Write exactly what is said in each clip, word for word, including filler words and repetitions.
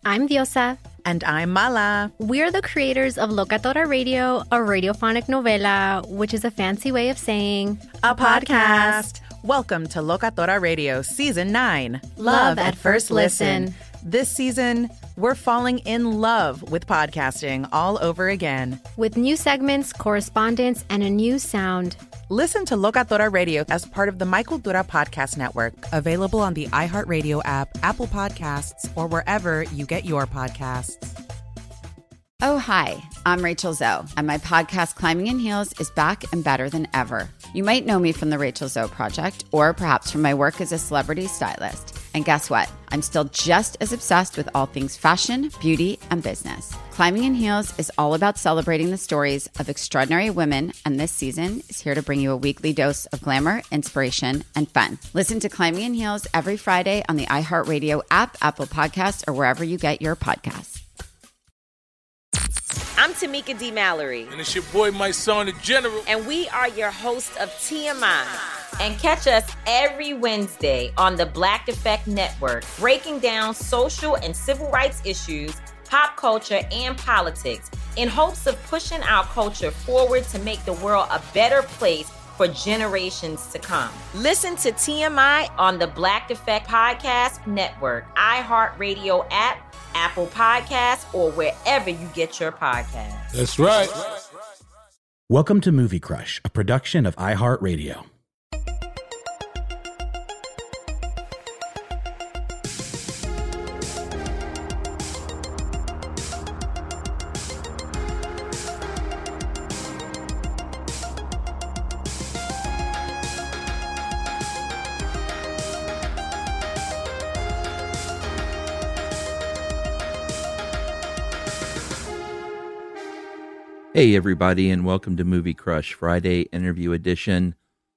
I'm Diosa. And I'm Mala. We're the creators of Locatora Radio, a radiophonic novela, which is a fancy way of saying a, a podcast. podcast. Welcome to Locatora Radio Season nine. Love, love at, at First listen. listen. This season, we're falling in love with podcasting all over again. With new segments, correspondence, and a new sound. Listen to Locatora Radio as part of the My Cultura Podcast Network. Available on the iHeartRadio app, Apple Podcasts, or wherever you get your podcasts. Oh, hi, I'm Rachel Zoe, and my podcast, Climbing in Heels, is back and better than ever. You might know me from the Rachel Zoe Project, or perhaps from my work as a celebrity stylist. And guess what? I'm still just as obsessed with all things fashion, beauty, and business. Climbing in Heels is all about celebrating the stories of extraordinary women, and this season is here to bring you a weekly dose of glamour, inspiration, and fun. Listen to Climbing in Heels every Friday on the iHeartRadio app, Apple Podcasts, or wherever you get your podcasts. I'm Tamika D. Mallory. And it's your boy, my son, the General. And we are your hosts of T M I. And catch us every Wednesday on the Black Effect Network, breaking down social and civil rights issues, pop culture, and politics in hopes of pushing our culture forward to make the world a better place for generations to come. Listen to T M I on the Black Effect Podcast Network, iHeartRadio app, Apple Podcasts, or wherever you get your podcasts. That's right. Welcome to Movie Crush, a production of iHeartRadio. Hey, everybody, and welcome to Movie Crush Friday Interview Edition,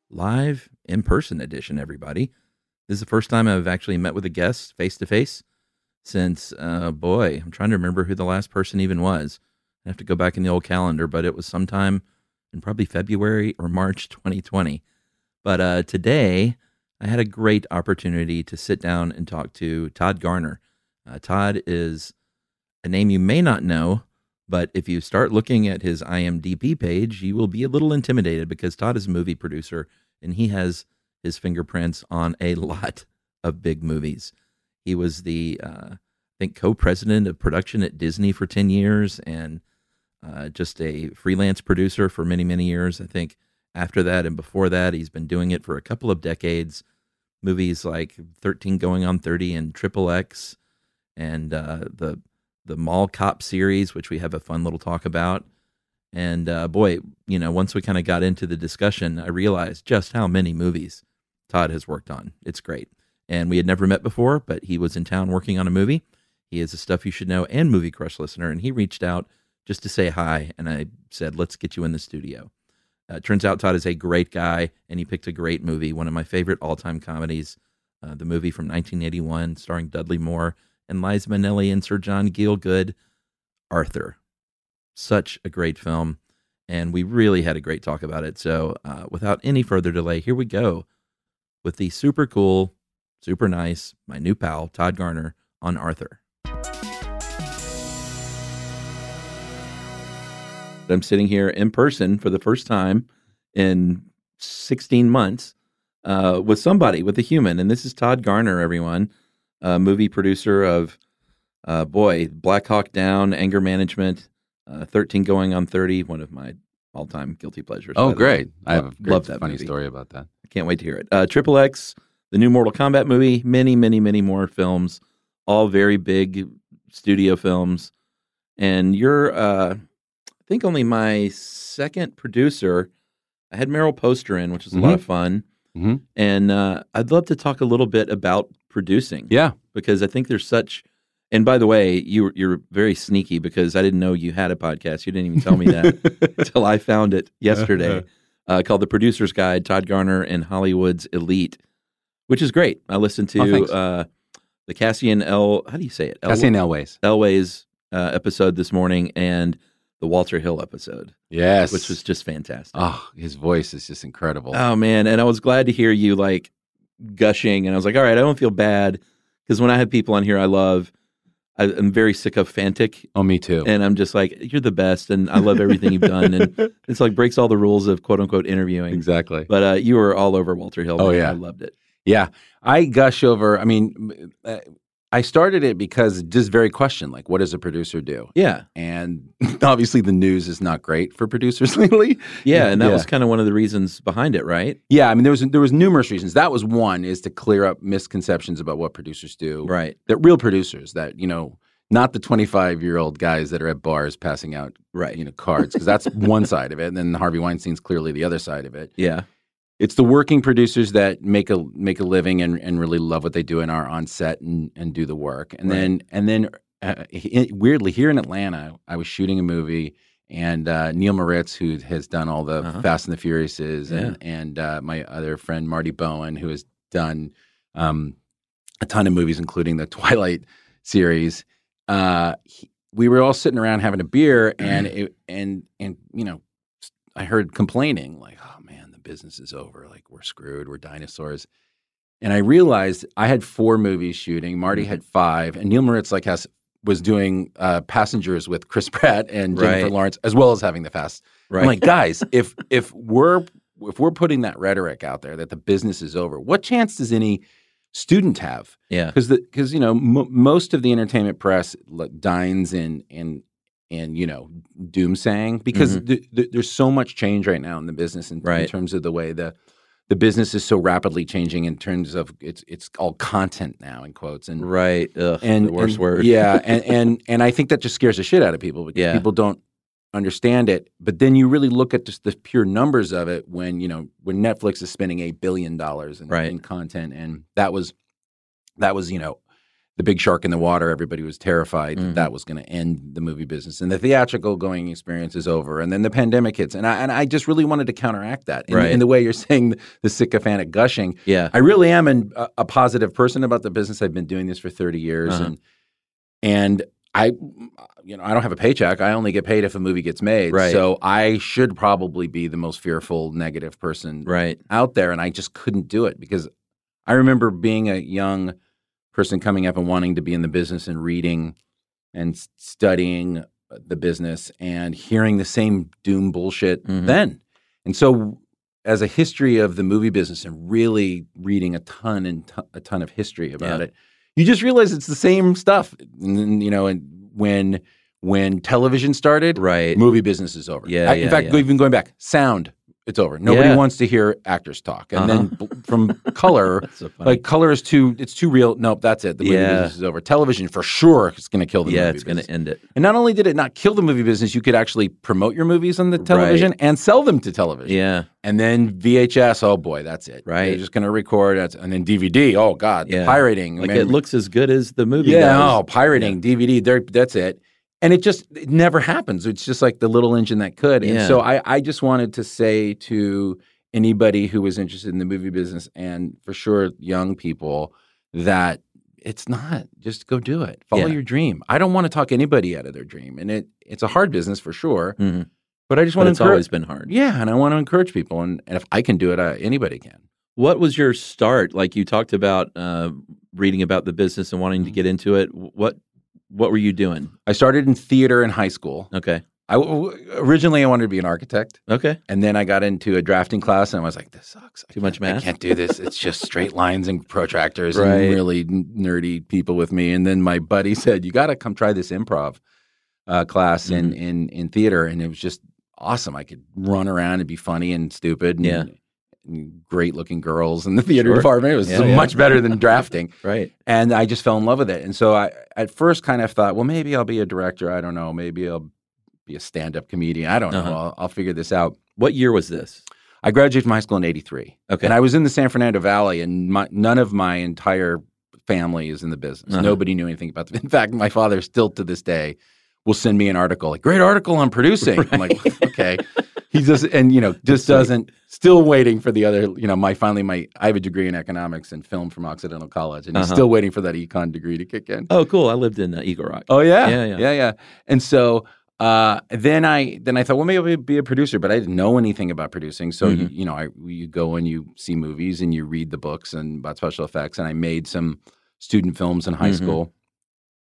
live in-person edition, everybody. This is the first time I've actually met with a guest face-to-face since, uh, boy, I'm trying to remember who the last person even was. I have to go back in the old calendar, but it was sometime in probably February or March twenty twenty. But uh, today, I had a great opportunity to sit down and talk to Todd Garner. Uh, Todd is a name you may not know, but if you start looking at his I M D B page, you will be a little intimidated because Todd is a movie producer and he has his fingerprints on a lot of big movies. He was the, uh, I think, co-president of production at Disney for ten years and uh, just a freelance producer for many, many years. I think after that and before that, he's been doing it for a couple of decades. Movies like thirteen Going on thirty and Triple X and uh, the the Mall Cop series, which we have a fun little talk about. And uh, boy, you know, once we kind of got into the discussion, I realized just how many movies Todd has worked on. It's great. And we had never met before, but he was in town working on a movie. He is a Stuff You Should Know and Movie Crush listener, and he reached out just to say hi, and I said, let's get you in the studio. Uh, it turns out Todd is a great guy, and he picked a great movie, one of my favorite all-time comedies, uh, the movie from nineteen eighty-one starring Dudley Moore and Liza Minnelli and Sir John Gielgud, Arthur. Such a great film, and we really had a great talk about it. So uh, without any further delay, here we go with the super cool, super nice, my new pal, Todd Garner, on Arthur. I'm sitting here in person for the first time in sixteen months uh, with somebody, with a human, and this is Todd Garner, everyone. Uh, movie producer of, uh, boy, Black Hawk Down, Anger Management, uh, thirteen Going on thirty, one of my all-time guilty pleasures. Oh, great. I have a great, love that funny movie. story about that. I can't wait to hear it. Uh, Triple X, the new Mortal Kombat movie, many, many, many more films, all very big studio films. And you're, uh, I think, only my second producer. I had Meryl Poster in, which was mm-hmm. a lot of fun. Mm-hmm. And uh, I'd love to talk a little bit about producing. Yeah. Because I think there's such, and by the way, you, you're very sneaky because I didn't know you had a podcast. You didn't even tell me that until I found it yesterday, uh, called The Producer's Guide, Todd Garner and Hollywood's Elite, which is great. I listened to oh, uh, the Cassian L, how do you say it? El- Cassian Elways. Elways uh, episode this morning and the Walter Hill episode. Yes. Which was just fantastic. Oh, his voice is just incredible. Oh, man. And I was glad to hear you like gushing. And I was like, all right, I don't feel bad. Because when I have people on here I love, I, I'm very sycophantic. Oh, me too. And I'm just like, you're the best, and I love everything you've done. And it's like breaks all the rules of quote unquote interviewing. Exactly. But uh, you were all over Walter Hill. Oh, man. yeah. I loved it. Yeah. I gush over, I mean, uh, I started it because just very question, like, what does a producer do? Yeah. And obviously the news is not great for producers lately. Yeah, and that Yeah. was kind of one of the reasons behind it, right? Yeah, I mean, there was there was numerous reasons. That was one, is to clear up misconceptions about what producers do. Right. That real producers, that, you know, not the twenty-five-year-old guys that are at bars passing out, Right. you know, cards, because that's one side of it. And then Harvey Weinstein's clearly the other side of it. Yeah. It's the working producers that make a make a living and, and really love what they do and are on set and, and do the work. And Right. then and then uh, he, weirdly here in Atlanta, I was shooting a movie, and uh, Neil Moritz, who has done all the Uh-huh. Fast and the Furiouses, and Yeah. and uh, my other friend Marty Bowen, who has done um, a ton of movies, including the Twilight series. Uh, he, we were all sitting around having a beer, and it, and and you know, I heard complaining like, "Oh man, the business is over. Like we're screwed. We're dinosaurs." And I realized I had four movies shooting. Marty had five, and Neil Moritz like has was doing uh, Passengers with Chris Pratt and Jennifer Right. Lawrence, as well as having the Fast. Right. I'm like, guys, if if we're if we're putting that rhetoric out there that the business is over, what chance does any student have? Yeah. Because because you know m- most of the entertainment press like, dines in in in you know doomsaying because Mhm. th- th- there's so much change right now in the business in, in Right. terms of the way the the business is so rapidly changing in terms of it's it's all content now in quotes and Right. Ugh, and the worst and- word. yeah and, and and I think that just scares the shit out of people because Yeah. people don't understand it. But then you really look at just the pure numbers of it when you know when Netflix is spending eight billion dollars in, Right. in content, and that was that was you know the big shark in the water. Everybody was terrified Mhm. that that was going to end the movie business, and the theatrical going experience is over. And then the pandemic hits, and I and I just really wanted to counteract that. In, Right. in the way you're saying the sycophantic gushing, Yeah. I really am an, a, a positive person about the business. I've been doing this for thirty years, Uh-huh. and and I, you know, I don't have a paycheck. I only get paid if a movie gets made. Right. So I should probably be the most fearful, negative person Right. out there, and I just couldn't do it because I remember being a young person coming up and wanting to be in the business and reading and s- studying the business and hearing the same doom bullshit Mhm. then. And so as a history of the movie business and really reading a ton and ton, a ton of history about Yeah. it, you just realize it's the same stuff. And then, you know, and when when television started, Right. movie business is over. Yeah, I- in yeah, fact, yeah. even going back, sound, it's over. Nobody Yeah. wants to hear actors talk. And Uh-huh. then b- from color, That's so funny. like color is too, it's too real. Nope, that's it. The movie Yeah. business is over. Television for sure is going to kill the yeah, movie it's going to business. end it. And not only did it not kill the movie business, you could actually promote your movies on the television and sell them to television. Yeah. And then V H S, oh boy, that's it. Right. They're just going to record. That's, and then D V D, oh God, the Yeah. pirating. Like Man- it looks as good as the movie yeah, does. oh, pirating, D V D, they're- that's it. And it just it never happens. It's just like the little engine that could. And Yeah. so I, I just wanted to say to anybody who was interested in the movie business, and for sure young people, that it's not, just go do it. Follow Yeah. your dream. I don't want to talk anybody out of their dream. And it it's a hard business for sure. Mhm. But I just But want to it's encourage. always been hard. Yeah, and I want to encourage people. And, and if I can do it, uh, anybody can. What was your start? Like you talked about uh, reading about the business and wanting to get into it. What what were you doing? I started in theater in high school. Okay. I w- originally I wanted to be an architect. Okay. And then I got into a drafting class, and I was like, "This sucks. I Too much can't- math? I can't do this. It's just straight lines and protractors Right. and really n- nerdy people with me." And then my buddy said, "You got to come try this improv uh, class in, Mm-hmm. in in theater," and it was just awesome. I could run around and be funny and stupid. And, Yeah. and great looking girls in the theater Sure. department. It was Yeah, so yeah. much better than drafting. Right. And I just fell in love with it. And so I at first kind of thought, well, maybe I'll be a director. I don't know. Maybe I'll be a stand-up comedian. I don't know. Uh-huh. I'll, I'll figure this out. What year was this? I graduated from high school in eighty-three. Okay. And I was in the San Fernando Valley, and my, none of my entire family is in the business. Uh-huh. Nobody knew anything about it. In fact, my father still to this day will send me an article, like, great article on producing. I'm like, okay. He just, and, you know, just doesn't, still waiting for the other, you know, my, finally, my, I have a degree in economics and film from Occidental College, and he's Uh-huh. still waiting for that econ degree to kick in. Oh, cool. I lived in uh, Eagle Rock. Oh, yeah. Yeah, yeah. Yeah, yeah. And so, Uh, then I then I thought, well, maybe I'll be a producer, but I didn't know anything about producing. So Mhm. you, you know, I you go and you see movies and you read the books and about special effects. And I made some student films in high Mhm. school,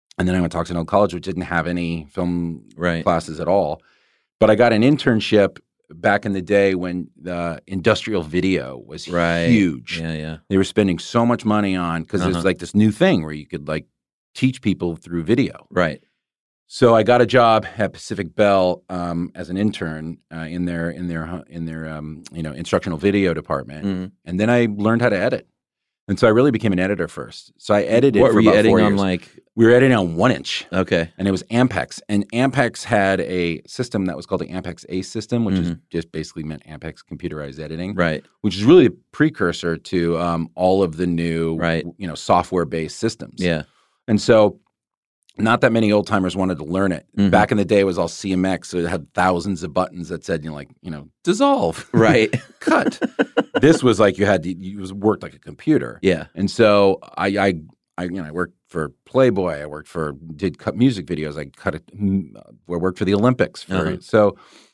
And then I went to Oxnard College, which didn't have any film Right. classes at all. But I got an internship back in the day when the industrial video was Right. huge. Yeah, yeah. They were spending so much money on, because Uh-huh. there's like this new thing where you could like teach people through video. Right. So I got a job at Pacific Bell um, as an intern uh, in their in their in their um, you know instructional video department, Mhm. and then I learned how to edit. And so I really became an editor first. So I edited. What for were you about editing four on? years. Like, We were editing on one inch, okay. and it was Ampex. And Ampex had a system that was called the Ampex Ace system, which is just basically meant Ampex computerized editing, Mm-hmm. Right. which is really a precursor to um, all of the new, Right. you know, software-based systems. Yeah. And so not that many old timers wanted to learn it. Mhm. Back in the day, it was all C M X, so it had thousands of buttons that said, you know, like, you know, dissolve, Right. cut. This was like you had to, you was worked like a computer. Yeah. And so I, I, I, you know, I worked for Playboy. I worked for, did cut music videos. I cut it. mm, I worked for the Olympics. For, Uh-huh. So,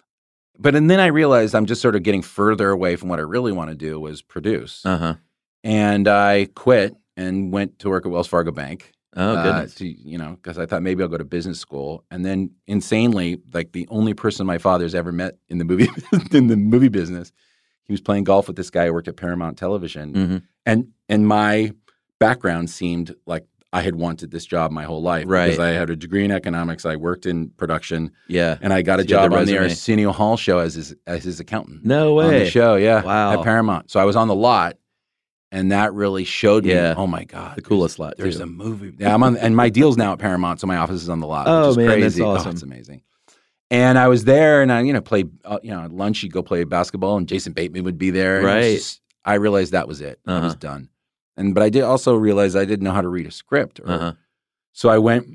but and then I realized I'm just sort of getting further away from what I really want to do was produce. Uh huh. And I quit and went to work at Wells Fargo Bank. Oh, uh, goodness. to, you know, because I thought maybe I'll go to business school. And then, insanely, like the only person my father's ever met in the movie in the movie business, he was playing golf with this guy who worked at Paramount Television, Mhm. and and my background seemed like I had wanted this job my whole life Right. because I had a degree in economics. I worked in production, Yeah. and I got a So you had job the on the resume. Arsenio Hall show as his as his accountant. No On way. the show, yeah, Wow. at Paramount. So I was on the lot. And that really showed me, Yeah. oh my God, The coolest lot, There's too. a movie. Yeah, I'm on, and my deal's now at Paramount, so my office is on the lot. Oh, which is man, that's crazy. awesome. Oh, it's amazing. And I was there, and I, you know, played, uh, you know, at lunch you'd go play basketball, and Jason Bateman would be there. and it was Right. just- I realized that was it. I was Uh-huh. done. And but I did also realize I didn't know how to read a script. Or, Uh-huh. So I went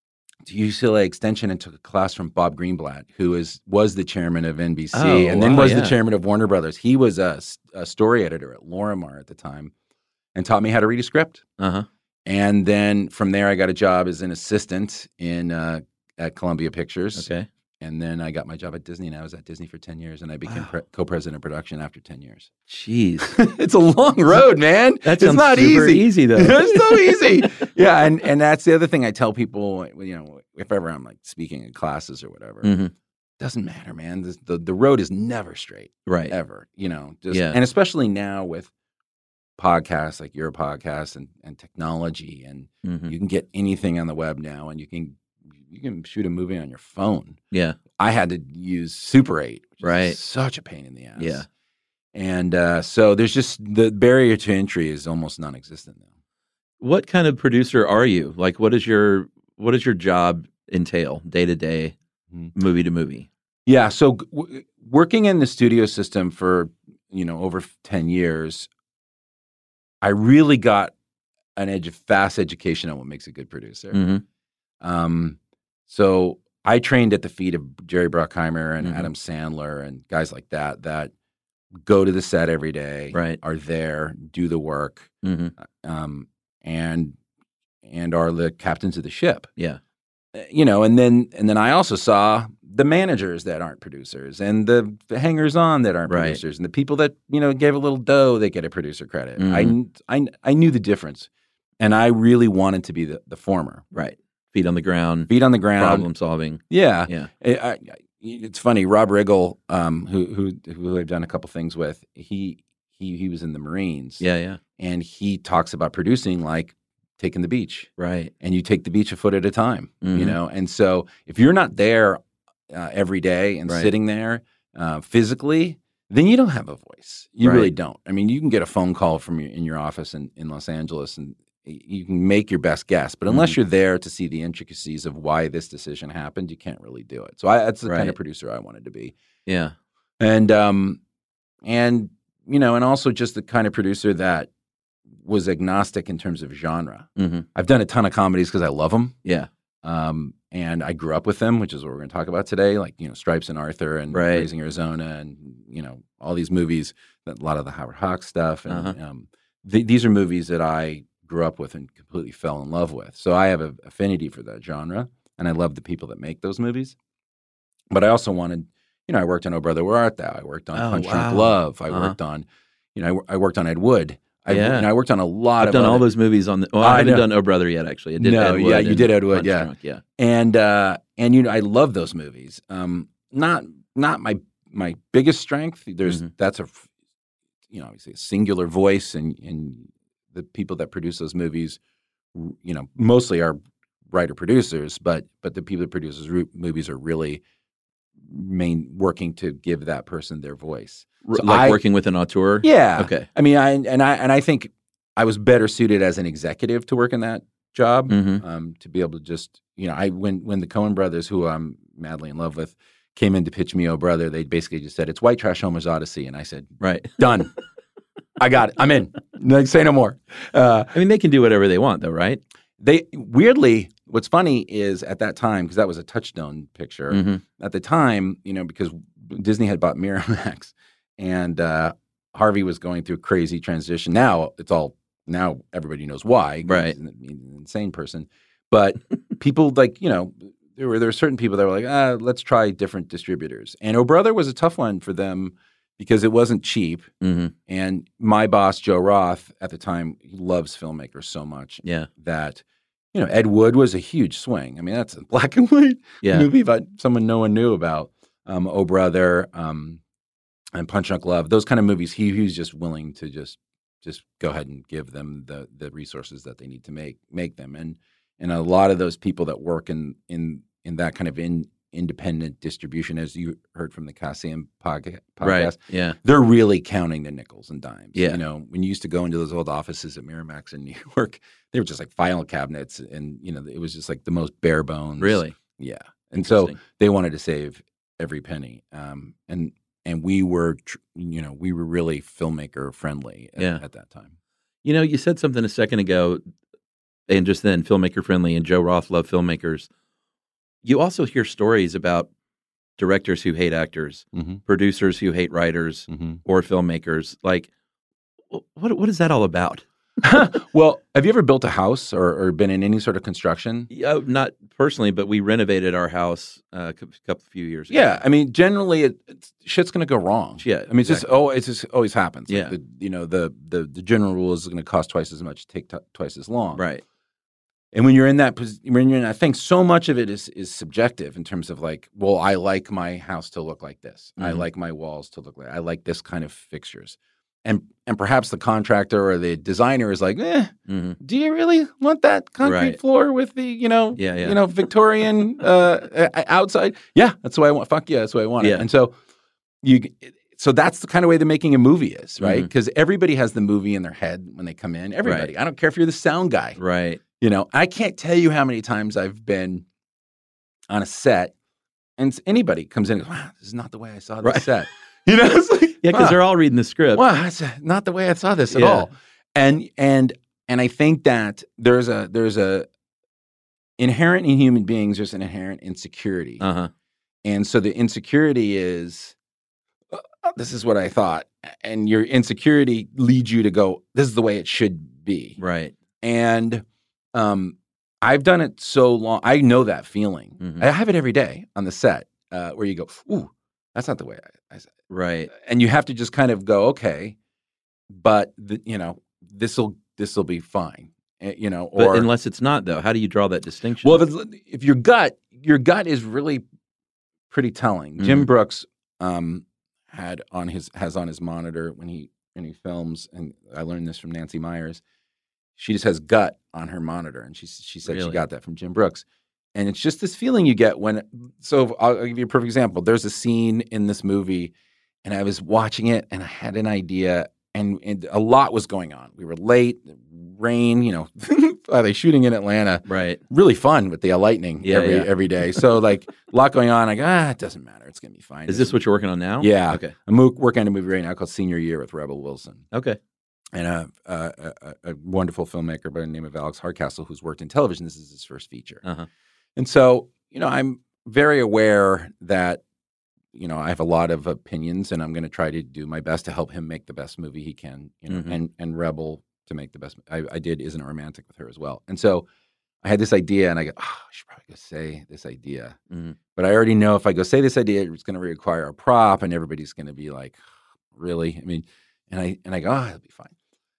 to U C L A Extension and took a class from Bob Greenblatt, who is was the chairman of N B C, Oh, and then wow, was yeah. the chairman of Warner Brothers. He was a, s- a story editor at Lorimar at the time, and taught me how to read a script. Uh-huh. And then from there, I got a job as an assistant in uh, at Columbia Pictures. Okay. And then I got my job at Disney, and I was at Disney for ten years, and I became Wow. pre- co-president of production after ten years. Jeez. It's a long road, man. That it's sounds not super easy. easy, though. It's so easy. Yeah, and, and that's the other thing I tell people, you know, if ever I'm like speaking in classes or whatever, hmm doesn't matter, man. This, the, the road is never straight, Right. ever, you know. Just, Yeah. And especially now with podcasts like your podcast and, and technology, and hmm you can get anything on the web now, and you can you can shoot a movie on your phone. Yeah. I had to use Super eight, which Right. is such a pain in the ass. Yeah. And uh, so there's just the barrier to entry is almost non-existent now. What kind of producer are you? Like, what is your what does your job entail day to day, Mhm. movie to movie? Yeah. So g- w- working in the studio system for, you know, over f- ten years, I really got an edge of fast education on what makes a good producer. hmm Um, so I trained at the feet of Jerry Bruckheimer and Mhm. Adam Sandler and guys like that, that go to the set every day, Right. are there, do the work, hmm um, and and are the captains of the ship. Yeah. Uh, You know, and then and then I also saw the managers that aren't producers, and the, the hangers on that aren't Right. producers, and the people that, you know, gave a little dough, they get a producer credit. Mhm. I, I I knew the difference, and I really wanted to be the, the former. Right. Feet on the ground. Feet on the ground. Problem solving. Yeah. Yeah. I, I, it's funny. Rob Riggle, um, who who who I've done a couple things with, he he he was in the Marines. Yeah. Yeah. And he talks about producing like taking the beach, Right. and you take the beach a foot at a time. You Mhm. know, and so if you're not there uh, every day and Right. sitting there uh, physically, then you don't have a voice. You Right. really don't. I mean, you can get a phone call from your in your office in, in Los Angeles, and you can make your best guess, but unless Mhm. you're there to see the intricacies of why this decision happened, you can't really do it. So I, that's the kind Right. of producer I wanted to be, Yeah. and um, and you know, and also just the kind of producer that was agnostic in terms of genre. hmm I've done a ton of comedies because I love them, Yeah. um, and I grew up with them, which is what we're going to talk about today, like you know, Stripes and Arthur and Right. Raising Arizona, and you know, all these movies, a lot of the Howard Hawks stuff, and Uh-huh. um, th- these are movies that I grew up with and completely fell in love with. So I have an affinity for that genre, and I love the people that make those movies. But I also wanted, you know, I worked on Oh Brother Where Art Thou? I worked on Oh, Punch wow. Drunk Love. I Uh-huh. worked on, you know, I, wor- I worked on Ed Wood. I, Yeah. and I worked on a lot I've of done all other- those movies on the. Well, I, I haven't know. done Oh Brother yet. Actually, I did. No, Ed yeah, Wood you and did Ed Wood, Punch yeah. Drunk, yeah. and uh, and you know, I love those movies. Um, not not my my biggest strength. There's Mhm. that's a you know obviously a singular voice, and and the people that produce those movies, you know, mostly are writer producers, but but the people that produce those ru- movies are really main working to give that person their voice. R- So like I- working with an auteur. Yeah. Okay. I mean, I and I and I think I was better suited as an executive to work in that job, Mhm. um, to be able to just, you know, I when when the Coen brothers, who I'm madly in love with, came in to pitch me Oh Brother, they basically just said it's White Trash Homer's Odyssey, and I said, Right. done. I got it. I'm in. No, say no more. Uh, I mean, they can do whatever they want, though, right? they weirdly, what's funny is at that time, because that was a Touchstone picture. Mhm. At the time, you know, because Disney had bought Miramax, and uh, Harvey was going through a crazy transition. Now it's all now everybody knows why. Right. He's an, an insane person, but people like you know there were there were certain people that were like, ah, let's try different distributors. And Oh Brother was a tough one for them because it wasn't cheap. hmm And my boss Joe Roth at the time, he loves filmmakers so much Yeah. that. You know, Ed Wood was a huge swing. I mean, that's a black and white Yeah. movie about someone no one knew about. Um, Oh Brother, um, and Punch Drunk Love, those kind of movies. He, he was just willing to just just go ahead and give them the the resources that they need to make make them. And and a lot of those people that work in in in that kind of in, independent distribution, as you heard from the Cassian podca- podcast, Right. Yeah. they're really counting the nickels and dimes. Yeah. You know, when you used to go into those old offices at Miramax in New York, they were just like file cabinets, and you know, it was just like the most bare bones. Really. Yeah. And so Interesting. they wanted to save every penny. Um, and and we were, tr- you know, we were really filmmaker friendly at, Yeah. at that time. You know, you said something a second ago, and just then, filmmaker friendly, and Joe Roth loved filmmakers. You also hear stories about directors who hate actors, Mm-hmm. producers who hate writers, Mm-hmm. or filmmakers. Like, wh- what what is that all about? Well, have you ever built a house or, or been in any sort of construction? Yeah, not personally, but we renovated our house uh, a cou- couple few years ago. Yeah, I mean, generally, it, it's, shit's going to go wrong. Yeah, I mean, it's just exactly. oh, it's just always happens. Like Yeah. the, you know, the the the general rule is going to cost twice as much, take t- twice as long. Right. And when you're in that, pos- when you're in, I think so much of it is is subjective in terms of like, well, I like my house to look like this. I Mhm. like my walls to look like. I like this kind of fixtures. And and perhaps the contractor or the designer is like, eh, hmm do you really want that concrete Right. floor with the, you know, Yeah, yeah. you know, Victorian uh, uh, outside? Yeah, that's what I want. Fuck yeah, that's what I want. Yeah. And so you, so that's the kind of way that making a movie is, right? Mhm. Because everybody has the movie in their head when they come in. Everybody. I don't care if you're the sound guy. Right. You know, I can't tell you how many times I've been on a set and anybody comes in and goes, wow, this is not the way I saw this Right. set. You know, it's like, Yeah, because wow. they're all reading the script. Wow, that's not the way I saw this at Yeah. all. And and and I think that there's a there's a inherent in human beings, there's an inherent insecurity. Uh huh. And so the insecurity is "Uh, this is what I thought. And your insecurity leads you to go, this is the way it should be. Right. And um I've done it so long. I know that feeling. Mhm. I have it every day on the set, uh, where you go, ooh, that's not the way I, I said. Right. And you have to just kind of go, okay, but the, you know, this will this will be fine, eh, you know. But Or unless it's not, though, how do you draw that distinction? well, if, it's, if your gut your gut is really pretty telling. Jim Mhm. Brooks um, had on his has on his monitor when he when he films, and I learned this from Nancy Myers. She just has gut on her monitor, and she she said Really? she got that from Jim Brooks. And it's just this feeling you get when. So I'll, I'll give you a perfect example. There's a scene in this movie, and I was watching it, and I had an idea, and, and a lot was going on. We were late, rain. You know, are they shooting in Atlanta? right. Really fun with the uh, lightning Yeah, every yeah. every day. So like a lot going on. I go, ah, it doesn't matter. It's gonna be fine. Is this what you're working on now? Yeah. Okay. I'm mo- working on a movie right now called Senior Year with Rebel Wilson, Okay. and a, a, a, a wonderful filmmaker by the name of Alex Hardcastle, who's worked in television. This is his first feature. Uh huh. And so, you know, I'm very aware that, you know, I have a lot of opinions, and I'm going to try to do my best to help him make the best movie he can, you know, Mhm. and, and Rebel to make the best. I, I did Isn't It Romantic with her as well. And so I had this idea, and I go, oh, I should probably go say this idea. Mhm. But I already know if I go say this idea, it's going to require a prop, and everybody's going to be like, really? I mean, and I, and I go, oh, it'll be fine.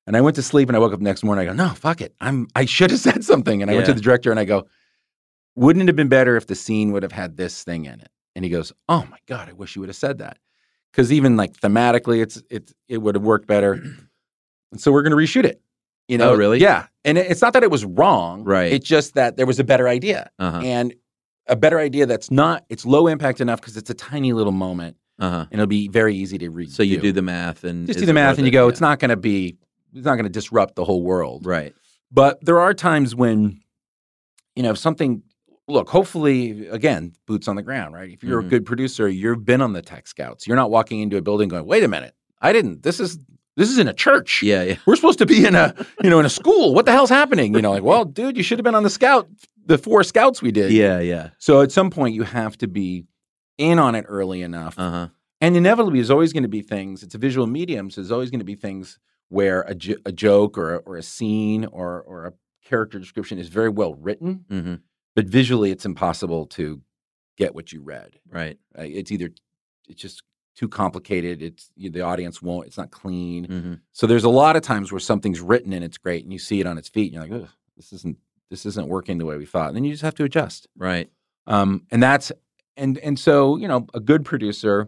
And I went to sleep and I woke up the next morning. I go, no, fuck it. I'm, I should have said something. And I Yeah. went to the director and I go, wouldn't it have been better if the scene would have had this thing in it? And he goes, oh my God, I wish you would have said that. Because even like thematically, it's, it's, it would have worked better. And so we're going to reshoot it. You know? Oh, really? Yeah. And it, it's not that it was wrong. Right. It's just that there was a better idea. Uh-huh. And a better idea that's not, it's low impact enough because it's a tiny little moment. Uh-huh. And it'll be very easy to read. So you do the math and Just is do the it math worth and you it? go, Yeah. it's not going to be, it's not going to disrupt the whole world. Right. But there are times when, you know, if something, look, hopefully, again, boots on the ground, right? If you're Mhm. a good producer, you've been on the tech scouts. You're not walking into a building going, wait a minute, I didn't, this is, this is in a church. Yeah, yeah. We're supposed to be in a, you know, in a school. What the hell's happening? You know, like, well, dude, you should have been on the scout, the four scouts we did. Yeah, yeah. So at some point you have to be in on it early enough. Uh-huh. And inevitably, there's always going to be things. It's a visual medium, so there's always going to be things where a, jo- a joke or a, or a scene or or a character description is very well written, Mm-hmm. but visually, it's impossible to get what you read. Right. Uh, it's either it's just too complicated. It's you, the audience won't. It's not clean. Mm-hmm. So there's a lot of times where something's written and it's great, and you see it on its feet, and you're like, ugh, this isn't this isn't working the way we thought. And then you just have to adjust. Right. Um, and that's and and so you know, a good producer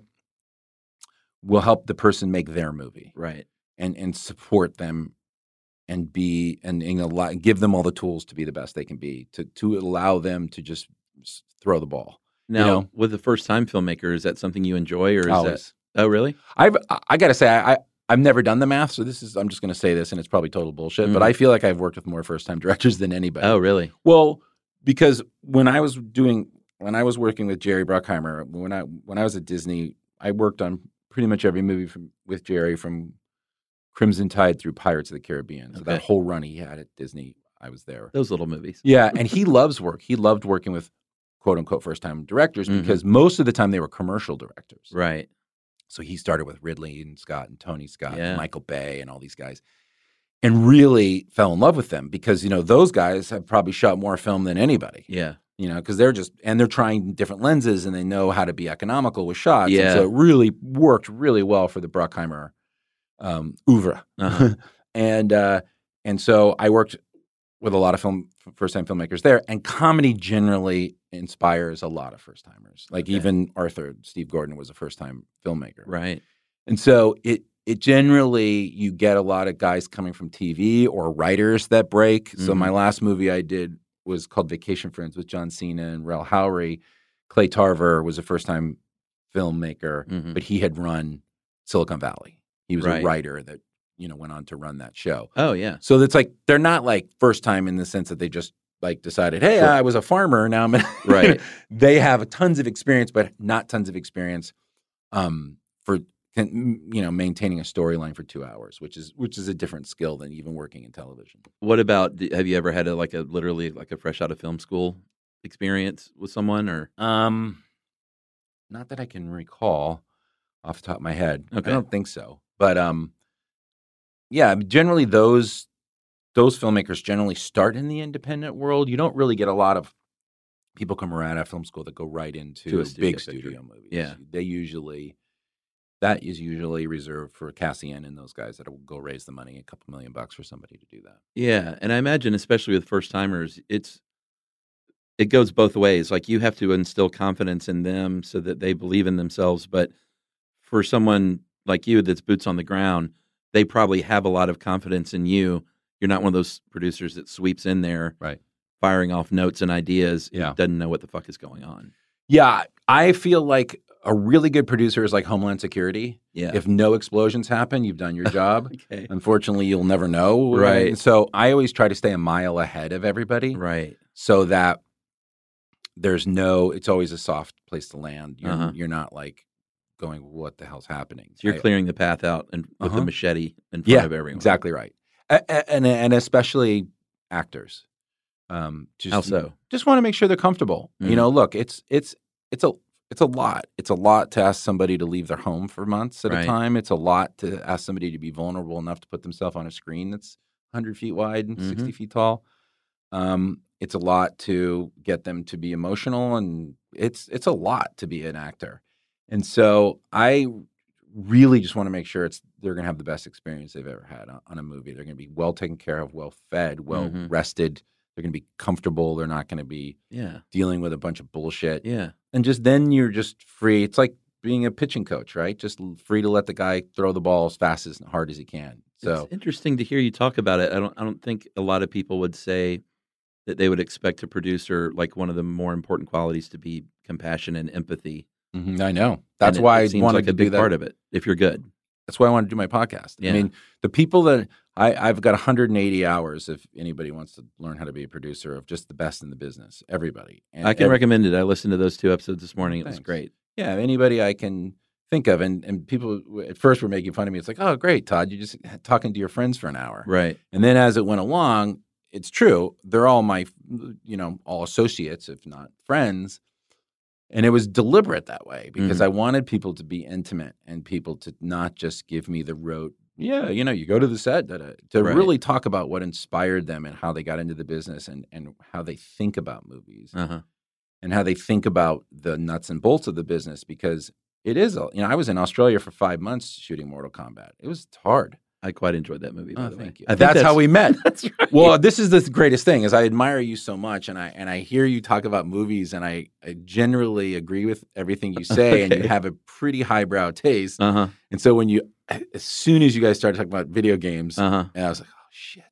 will help the person make their movie Right. and and support them and be and, and allow, give them all the tools to be the best they can be to to allow them to just s- throw the ball. Now, know? with the first time filmmaker, is that something you enjoy or is Always. that Oh, really? I've I, I got to say I, I I've never done the math, so this is I'm just going to say this, and it's probably total bullshit. But Mhm. I feel like I've worked with more first time directors than anybody. Oh, really? Well, because when I was doing when I was working with Jerry Bruckheimer, when I when I was at Disney, I worked on pretty much every movie from with Jerry from Crimson Tide through Pirates of the Caribbean. So that Okay. whole run he had at Disney, I was there. Those little movies. Yeah, and he loves work. He loved working with quote unquote first time directors Mhm. because most of the time they were commercial directors. Right. So he started with Ridley and Scott and Tony Scott Yeah. and Michael Bay and all these guys, and really fell in love with them because you know those guys have probably shot more film than anybody. Yeah. You know, because they're just and they're trying different lenses and they know how to be economical with shots. And Yeah. so it really worked really well for the Bruckheimer um, oeuvre. Uh-huh. and uh, and so I worked with a lot of film first time filmmakers there, and comedy generally inspires a lot of first timers. Like Okay. even Arthur Steve Gordon was a first time filmmaker, Right. and so it it generally you get a lot of guys coming from T V or writers that break. So Mhm. my last movie I did was called Vacation Friends with John Cena and Rel Howery. Clay Tarver was a first time filmmaker, Mhm. but he had run Silicon Valley. He was Right. a writer that you know went on to run that show. Oh, yeah. So it's like they're not like first time in the sense that they just like decided, hey, Sure. I was a farmer, now I'm gonna Right. They have tons of experience, but not tons of experience um, for can, you know maintaining a storyline for two hours, which is which is a different skill than even working in television. What about, d- have you ever had a, like a literally like a fresh out of film school experience with someone or? Um, not that I can recall off the top of my head. Okay. I don't think so, but um, yeah, generally those those filmmakers generally start in the independent world. You don't really get a lot of people come right out of film school that go right into To a studio big picture. studio movies. Yeah. They usually that is usually reserved for Cassian and those guys that will go raise the money, a couple million bucks for somebody to do that. Yeah, and I imagine especially with first timers, it's it goes both ways. Like you have to instill confidence in them so that they believe in themselves, but for someone like you that's boots on the ground, they probably have a lot of confidence in you. You're not one of those producers that sweeps in there Right. firing off notes and ideas Yeah. and doesn't know what the fuck is going on. Yeah, I feel like a really good producer is like Homeland Security. Yeah. If no explosions happen, you've done your job. Okay. Unfortunately, you'll never know. Right. And so I always try to stay a mile ahead of everybody Right. so that there's no, it's always a soft place to land. You're, Uh-huh. you're not like going, what the hell's happening? So you're I- clearing the path out and with Uh-huh. the machete in front Yeah, of everyone. exactly right. A- a- And, and especially actors. Um, just, How so? Just want to make sure they're comfortable. Mhm. You know, look, it's it's it's a it's a lot. It's a lot to ask somebody to leave their home for months at Right. a time. It's a lot to ask somebody to be vulnerable enough to put themselves on a screen that's one hundred feet wide and Mhm. sixty feet tall. Um, it's a lot to get them to be emotional, and it's it's a lot to be an actor. And so I really just want to make sure it's they're going to have the best experience they've ever had on, on a movie. They're going to be well taken care of, well fed, well Mhm. rested. They're going to be comfortable. They're not going to be Yeah. dealing with a bunch of bullshit. Yeah. And just then you're just free. It's like being a pitching coach, right? Just l- free to let the guy throw the ball as fast as hard as he can. So It's interesting to hear you talk about it. I don't I don't think a lot of people would say that they would expect a producer, like one of the more important qualities, to be compassion and empathy. Mhm, I know. That's And it- why it I seems wanted like to a big do that. part of it if you're good. That's why I wanted to do my podcast. Yeah. I mean, the people that I, I've got one hundred eighty hours if anybody wants to learn how to be a producer of just the best in the business, everybody. And I can ev- recommend it. I listened to those two episodes this morning. It was Thanks. great. Yeah, anybody I can think of. And, and people w- at first were making fun of me. It's like, oh, great, Todd, you're just talking to your friends for an hour. Right. And then as it went along, it's true. They're all my, you know, all associates, if not friends. And it was deliberate that way because Mhm. I wanted people to be intimate and people to not just give me the rote, yeah, you know, you go to the set, da, da, to Right. really talk about what inspired them and how they got into the business and, and how they think about movies Uh-huh. and how they think about the nuts and bolts of the business because it is, a, you know, I was in Australia for five months shooting Mortal Kombat. It was hard. I quite enjoyed that movie, by Oh, the way. thank you. I think That's, how we met. That's right. Well, this is the greatest thing is I admire you so much, and I and I hear you talk about movies, and I, I generally agree with everything you say, and you Okay. have a pretty highbrow taste. Uh-huh. And so when you, as soon as you guys started talking about video games, Uh-huh. and I was like, oh shit.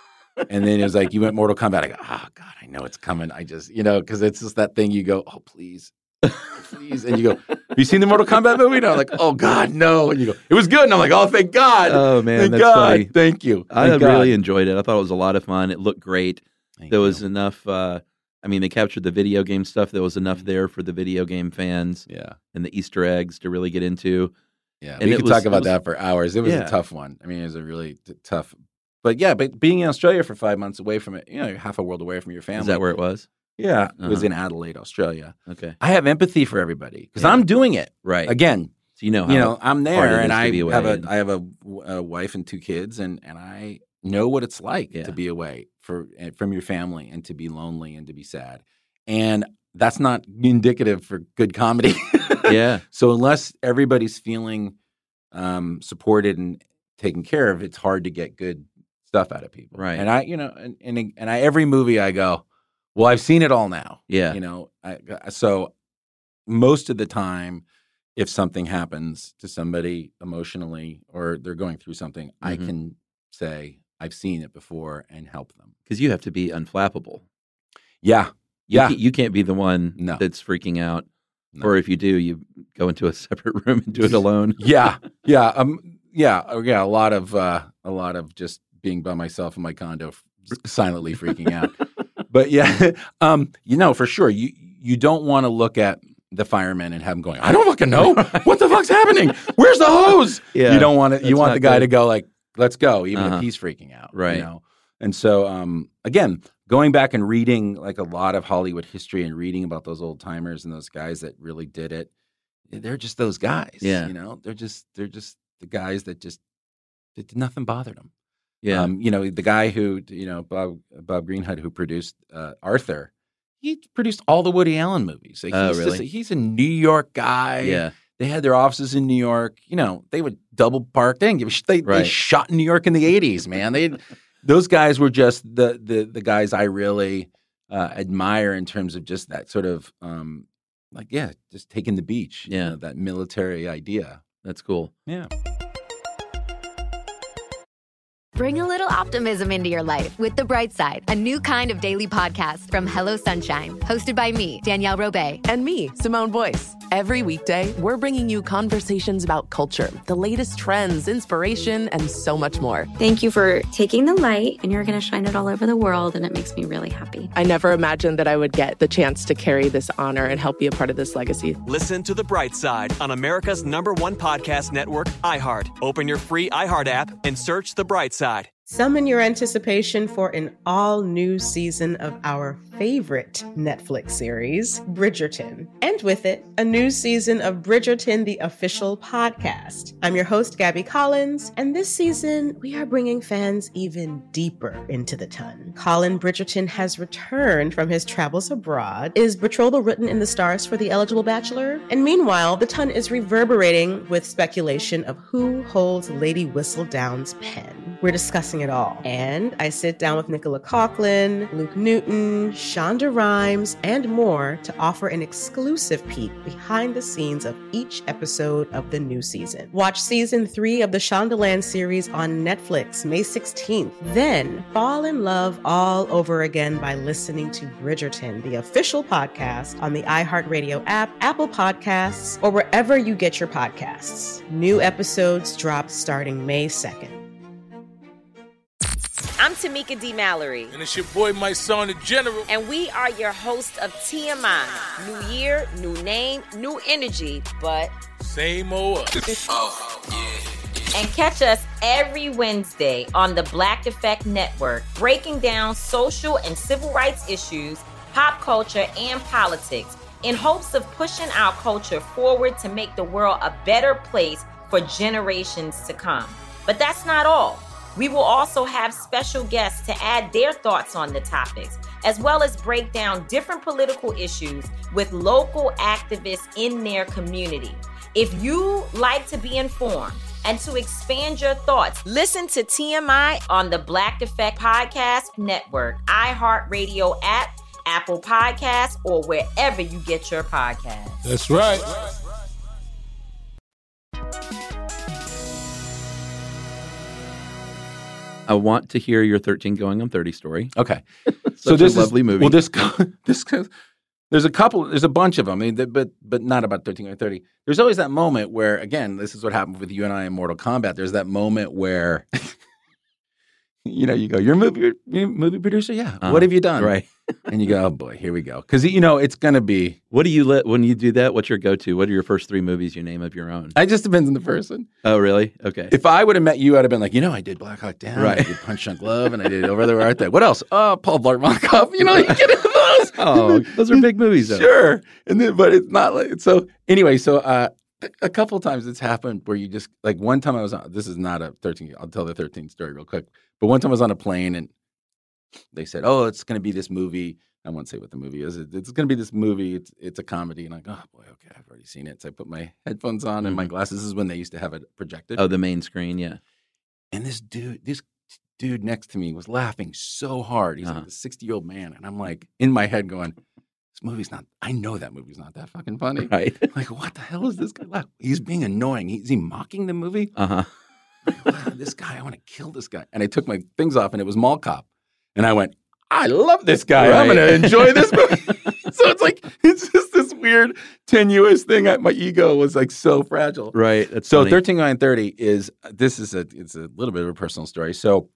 And then it was like you went Mortal Kombat. I go, oh god, I know it's coming. I just, you know, because it's just that thing. You go, oh please, please, and you go, have you seen the Mortal Kombat movie? And I'm like, oh god, no. And you go, it was good. And I'm like, oh thank God. Oh, man, thank that's God. funny. Thank you. I Thank God. really enjoyed it. I thought it was a lot of fun. It looked great. Thank There you. was enough. Uh, I mean, they captured the video game stuff. There was enough there for the video game fans yeah. and the Easter eggs to really get into. Yeah, And we it could was- talk it about was- that for hours. It was Yeah. a tough one. I mean, it was a really t- tough. But yeah, but being in Australia for five months away from it, you know, you're half a world away from your family. Is that where it was? Yeah, it was Uh-huh. in Adelaide, Australia. Okay. I have empathy for everybody because Yeah. I'm doing it Right. again. So you know how You know, I'm hard there, it and is to I be away have a and- I have a, a wife and two kids, and and I know what it's like Yeah. to be away for from your family and to be lonely and to be sad, and that's not indicative for good comedy. Yeah. So unless everybody's feeling um, supported and taken care of, it's hard to get good stuff out of people. Right. And I, you know, and and, and I, every movie I go, well, I've seen it all now. Yeah. You know, I, so most of the time, if something happens to somebody emotionally or they're going through something, I Mhm. can say I've seen it before and help them. Because you have to be unflappable. Yeah. You Yeah. Can't, you can't be the one No. that's freaking out. No. Or if you do, you go into a separate room and do it alone. Yeah. Yeah. Um. Yeah. uh, Yeah. A lot of uh, a lot of just being by myself in my condo, f- silently freaking out. But yeah, um, you know, for sure, you you don't want to look at the firemen and have them going, I don't fucking know what the fuck's happening. Where's the hose? Yeah, You don't want to. You that's want not the guy good. to go like, let's go, even Uh-huh. if he's freaking out. Right. You know? And so, um, again, going back and reading like a lot of Hollywood history and reading about those old timers and those guys that really did it, they're just those guys. Yeah. You know, they're just they're just the guys that just that nothing bothered them. Yeah. Um, you know, the guy who, you know, Bob Bob Greenhut, who produced uh, Arthur, he produced all the Woody Allen movies. Like, Oh, he's just really? a, he's a New York guy. yeah. They had their offices in New York. You know, they would double park. They didn't give a sh- they, they Right. shot in New York in the eighties, man. They those guys were just the the the guys I really uh, admire in terms of just that sort of um, like yeah, just taking the beach. you Yeah. know, that military idea. That's cool. Yeah. Bring a little optimism into your life with The Bright Side, a new kind of daily podcast from Hello Sunshine, hosted by me, Danielle Robay. And me, Simone Boyce. Every weekday, we're bringing you conversations about culture, the latest trends, inspiration, and so much more. Thank you for taking the light, and you're going to shine it all over the world, and it makes me really happy. I never imagined that I would get the chance to carry this honor and help be a part of this legacy. Listen to The Bright Side on America's number one podcast network, iHeart. Open your free iHeart app and search The Bright Side. Summon your anticipation for an all-new season of our favorite Netflix series, Bridgerton, and with it, a new season of Bridgerton, the official podcast. I'm your host, Gabby Collins, and this season, we are bringing fans even deeper into the ton. Colin Bridgerton has returned from his travels abroad. Is betrothal written in the stars for the eligible bachelor? And meanwhile, the ton is reverberating with speculation of who holds Lady Whistledown's pen. We're discussing it all. And I sit down with Nicola Coughlan, Luke Newton, Shonda Rhimes, and more to offer an exclusive peek behind the scenes of each episode of the new season. Watch season three of the Shondaland series on Netflix May sixteenth. Then fall in love all over again by listening to Bridgerton, the official podcast on the iHeartRadio app, Apple Podcasts, or wherever you get your podcasts. New episodes drop starting May second. I'm Tamika D. Mallory. And it's your boy, my son, the General. And we are your hosts of T M I. New year, new name, new energy, but same old us. Oh, yeah. And catch us every Wednesday on the Black Effect Network, breaking down social and civil rights issues, pop culture, and politics in hopes of pushing our culture forward to make the world a better place for generations to come. But that's not all. We will also have special guests to add their thoughts on the topics, as well as break down different political issues with local activists in their community. If you like to be informed and to expand your thoughts, listen to T M I on the Black Effect Podcast Network, iHeartRadio app, Apple Podcasts, or wherever you get your podcasts. That's right. I want to hear your thirteen Going on thirty story. Okay. So this a lovely is, movie. Well, this this there's a couple, there's a bunch of them, I mean, but but not about thirteen Going on thirty. There's always that moment where, again, this is what happened with you and I in Mortal Kombat. There's that moment where, you know, you go, you're a movie, you're a movie producer? Yeah. Uh, what have you done? Right. And you go, oh boy, here we go. Because, you know, it's going to be. What do you let, when you do that, what's your go-to? What are your first three movies you name of your own? It just depends on the person. Oh, really? Okay. If I would have met you, I'd have been like, you know, I did Black Hawk Down, right. I did Punch Drunk Love, and I did Over the Art Day. What else? Oh, Paul Blart Mall Cop. You know, you get into those. Oh, those are big movies, though. Sure. And then, but it's not like, so anyway, so uh, a couple of times it's happened where you just, like one time I was on, this is not a thirteen, I'll tell the thirteen story real quick, but one time I was on a plane and they said, oh, it's going to be this movie. I won't say what the movie is. It's going to be this movie. It's it's a comedy. And I'm like, oh, boy, okay, I've already seen it. So I put my headphones on mm-hmm. and my glasses. This is when they used to have it projected. Oh, the main screen, yeah. And this dude, this dude next to me was laughing so hard. He's uh-huh. like a sixty-year-old man. And I'm like, in my head going, this movie's not, I know that movie's not that fucking funny. Right. Like, what the hell is this guy laughing? He's being annoying. He, is he mocking the movie? Uh-huh. Like, wow, this guy, I want to kill this guy. And I took my things off and it was Mall Cop. And I went, I love this guy. Right. I'm going to enjoy this movie. So it's like, it's just this weird, tenuous thing. I, my ego was like so fragile. Right. That's so funny. thirteen Going on thirty is, this is a, it's a little bit of a personal story. So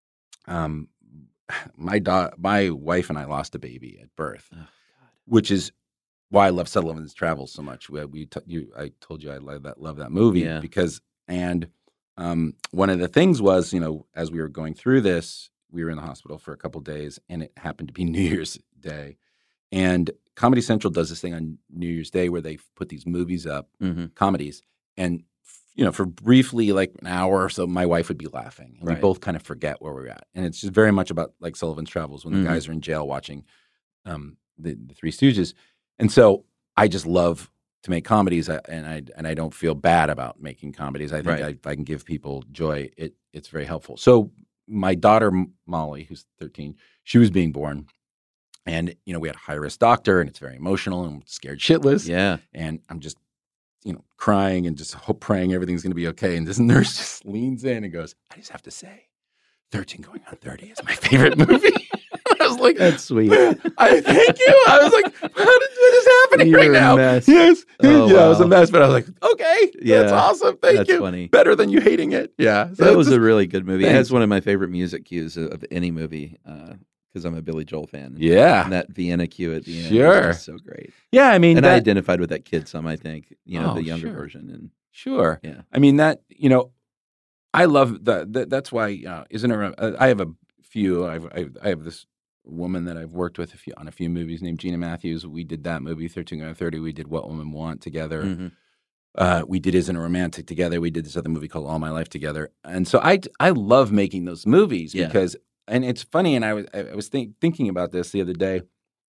um, my da- my wife and I lost a baby at birth, oh, which is why I love Sullivan's Travels so much. We, we t- you, I told you I love that, love that movie yeah. because, and um, one of the things was, you know, as we were going through this, we were in the hospital for a couple of days, and it happened to be New Year's Day. And Comedy Central does this thing on New Year's Day where they put these movies up, mm-hmm. comedies, and you know, for briefly like an hour or so, my wife would be laughing, and right. we both kind of forget where we're at. And it's just very much about like Sullivan's Travels when mm-hmm. the guys are in jail watching um, the, the Three Stooges. And so I just love to make comedies, and I and I don't feel bad about making comedies. I think right. I, if I can give people joy, it it's very helpful. So my daughter, Molly, who's thirteen, she was being born. And, you know, we had a high-risk doctor, and it's very emotional, and scared shitless. Yeah. And I'm just, you know, crying and just hope, praying everything's going to be okay. And this nurse just leans in and goes, I just have to say, thirteen Going on thirty is my favorite movie. I was like, that's sweet. I thank you. I was like, how did what is happening You're right now? A mess. Yes. Oh, yeah, wow. I was a mess, but I was like, okay, yeah, that's awesome. Thank that's you. Funny. Better than you hating it. Yeah. So that was just a really good movie. Thanks. It has one of my favorite music cues of, of any movie because uh, I'm a Billy Joel fan. Yeah. And that Vienna cue at the end sure. is so great. Yeah, I mean, and that, I identified with that kid some, I think, you know, oh, the younger sure. version. And Sure. Yeah. I mean, that, you know, I love that. that that's why, uh, isn't there, a, I have a few, I've, I've, I have this woman that I've worked with a few, on a few movies named Gina Matthews. We did that movie, thirteen Going on thirty. We did What Women Want together. Mm-hmm. Uh, we did Isn't It Romantic together. We did this other movie called All My Life together. And so I, I love making those movies Yeah. because, and it's funny, and I was, I was think, thinking about this the other day.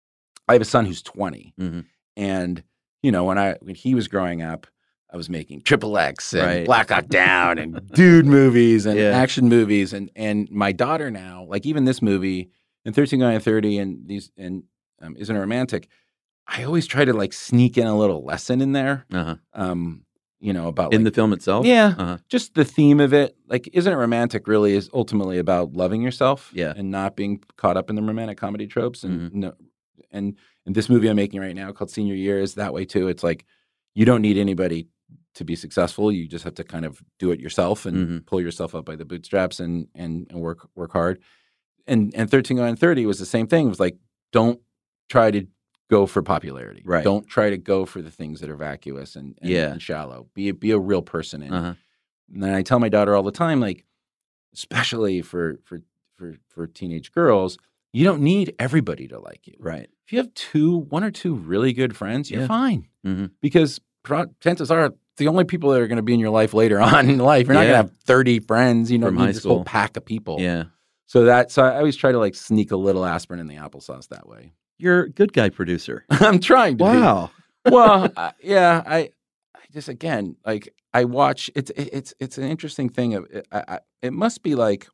I have a son who's twenty. Mm-hmm. And, you know, when I when he was growing up, I was making Triple X and Right. Black Hawk Down and dude movies and Yeah. action movies. And and my daughter now, like even this movie and thirteen Going on thirty and these and um, Isn't It Romantic, I always try to like sneak in a little lesson in there. Uh-huh. Um, you know, about In like, the film itself? yeah, Uh-huh. just the theme of it. Like, Isn't It Romantic really is ultimately about loving yourself, Yeah. and not being caught up in the romantic comedy tropes. And Mm-hmm. no, and and this movie I'm making right now called Senior Year is that way too. It's like you don't need anybody to be successful. You just have to kind of do it yourself and Mm-hmm. pull yourself up by the bootstraps and and and work work hard. And and thirteen Going on thirty was the same thing. It was like, don't try to go for popularity. Right. Don't try to go for the things that are vacuous and, and, Yeah. and shallow. Be a, be a real person. And, Uh-huh. and then I tell my daughter all the time, like, especially for for for for teenage girls, you don't need everybody to like you. Right. If you have two, one or two really good friends, you're Yeah. fine. Mm-hmm. Because pro- chances are the only people that are going to be in your life later on in life, you're not Yeah. going to have thirty friends. You know, From you need high this school. whole pack of people. Yeah. So that so I always try to like sneak a little aspirin in the applesauce that way. You're a good guy producer. I'm trying to. be. Wow. Well, uh, yeah, I, I just again like I watch. It's it's it's an interesting thing. Of it, I, I, it must be like,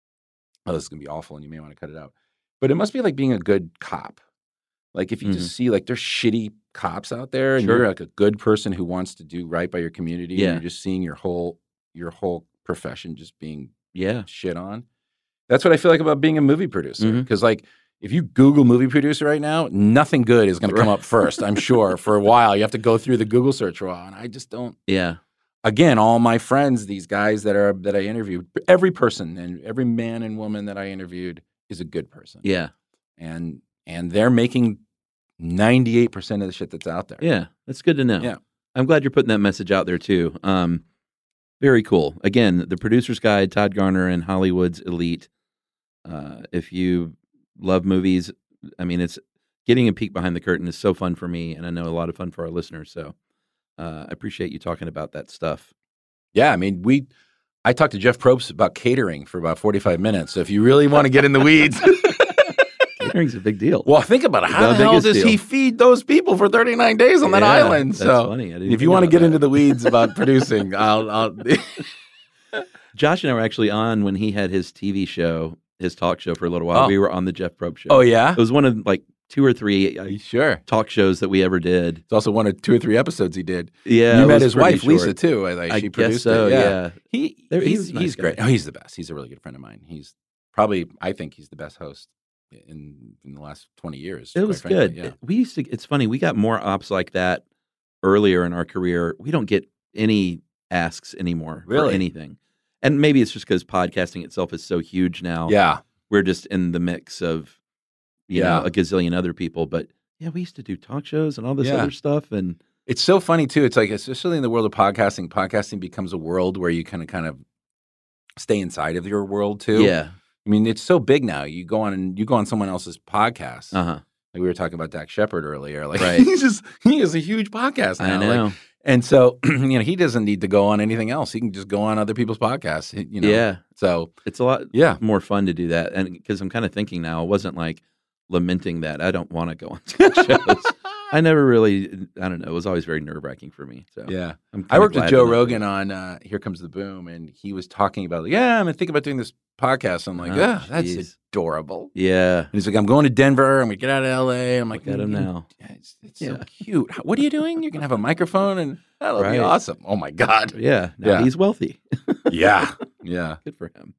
oh, this is gonna be awful, and you may want to cut it out. But it must be like being a good cop. Like if you just see like there's shitty cops out there, and Sure. you're like a good person who wants to do right by your community, Yeah. and you're just seeing your whole your whole profession just being Yeah. shit on. That's what I feel like about being a movie producer. Mhm. Because like if you Google movie producer right now, nothing good is going to come up first. I'm sure for a while you have to go through the Google search for a while, and I just don't. Yeah. Again, all my friends, these guys that are that I interviewed, every person and every man and woman that I interviewed is a good person. Yeah. and and they're making ninety-eight percent of the shit that's out there. Yeah. That's good to know. Yeah. I'm glad you're putting that message out there too. Um, very cool. Again, The Producer's Guide, Todd Garner and Hollywood's Elite. Uh, if you love movies, I mean, it's getting a peek behind the curtain is so fun for me, and I know a lot of fun for our listeners. So uh, I appreciate you talking about that stuff. Yeah, I mean, we. I talked to Jeff Probst about catering for about forty-five minutes. So if you really want to get in the weeds, catering's a big deal. Well, think about it. How The the, hell biggest does deal. he feed those people for thirty-nine days on that Yeah, island? that's so funny. I didn't if think you want to about get that. into the weeds about producing, I'll. I'll Josh and I were actually on when he had his T V show, his talk show for a little while. Oh. We were on the Jeff Probst show. Oh, yeah? It was one of like two or three uh, sure talk shows that we ever did. It's also one of two or three episodes he did. Yeah, you it met was his pretty wife Lisa short. too. I, like, I she guess produced so, it. yeah. he There- he he's was a nice he's guy. great. Oh, he's the best. He's a really good friend of mine. He's probably I think he's the best host in in the last twenty years. It quite was frankly, good. Yeah. It- we used to. It's funny. We got more ops like that earlier in our career. We don't get any asks anymore for Really? anything. And maybe it's just because podcasting itself is so huge now. Yeah. We're just in the mix of, you Yeah. know, a gazillion other people. But yeah, we used to do talk shows and all this Yeah. other stuff. And It's so funny too. It's like, especially in the world of podcasting, podcasting becomes a world where you kind of kind of stay inside of your world too. yeah, I mean, it's so big now. You go on and you go on someone else's podcast. uh huh. Like we were talking about Dak Shepard earlier. Like Right. he's just he is a huge podcast now. I know. Like, and so you know he doesn't need to go on anything else. He can just go on other people's podcasts. You know. Yeah. So It's a lot Yeah. more fun to do that. And because I'm kind of thinking now, it wasn't like lamenting that I don't want to go on such shows. I never really, I don't know. It was always very nerve wracking for me. So yeah, I'm I kinda worked with glad Joe to not- Rogan on uh, Here Comes the Boom, and he was talking about like, yeah, I'm thinking about doing this podcast. I'm like, Oh, yeah, that's geez. adorable. Yeah. And he's like, I'm going to Denver. I'm gonna get out of L A. I'm like, Look at him "Mm, now. yeah, it's, it's so Yeah. cute. How- What are you doing? You're gonna have a microphone, and that'll Right. be awesome. Oh my god. Yeah. Now Yeah. he's wealthy. Yeah, yeah, Good for him.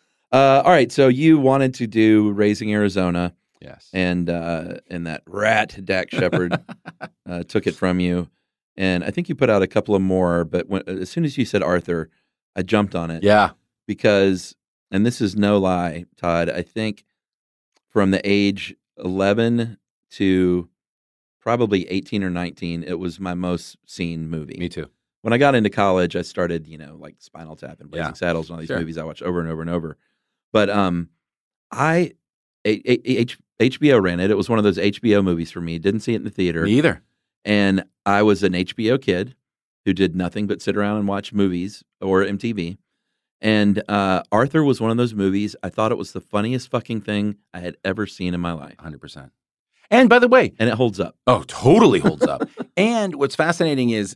Uh, all right. So you wanted to do Raising Arizona, yes. and uh, and that rat Dak Shepard uh, took it from you, and I think you put out a couple of more. But when, as soon as you said Arthur, I jumped on it. Yeah. Because, and this is no lie, Todd. I think from the age eleven to probably eighteen or nineteen, it was my most seen movie. Me too. When I got into college, I started, you know, like Spinal Tap and Blazing Yeah. Saddles and all these Sure. movies I watched over and over and over. But um, I A- A- H- HBO ran it. It was one of those H B O movies for me. Didn't see it in the theater. Me either. And I was an H B O kid who did nothing but sit around and watch movies or M T V. And uh, Arthur was one of those movies. I thought it was the funniest fucking thing I had ever seen in my life. one hundred percent. And by the way, and it holds up. Oh, totally holds up. And what's fascinating is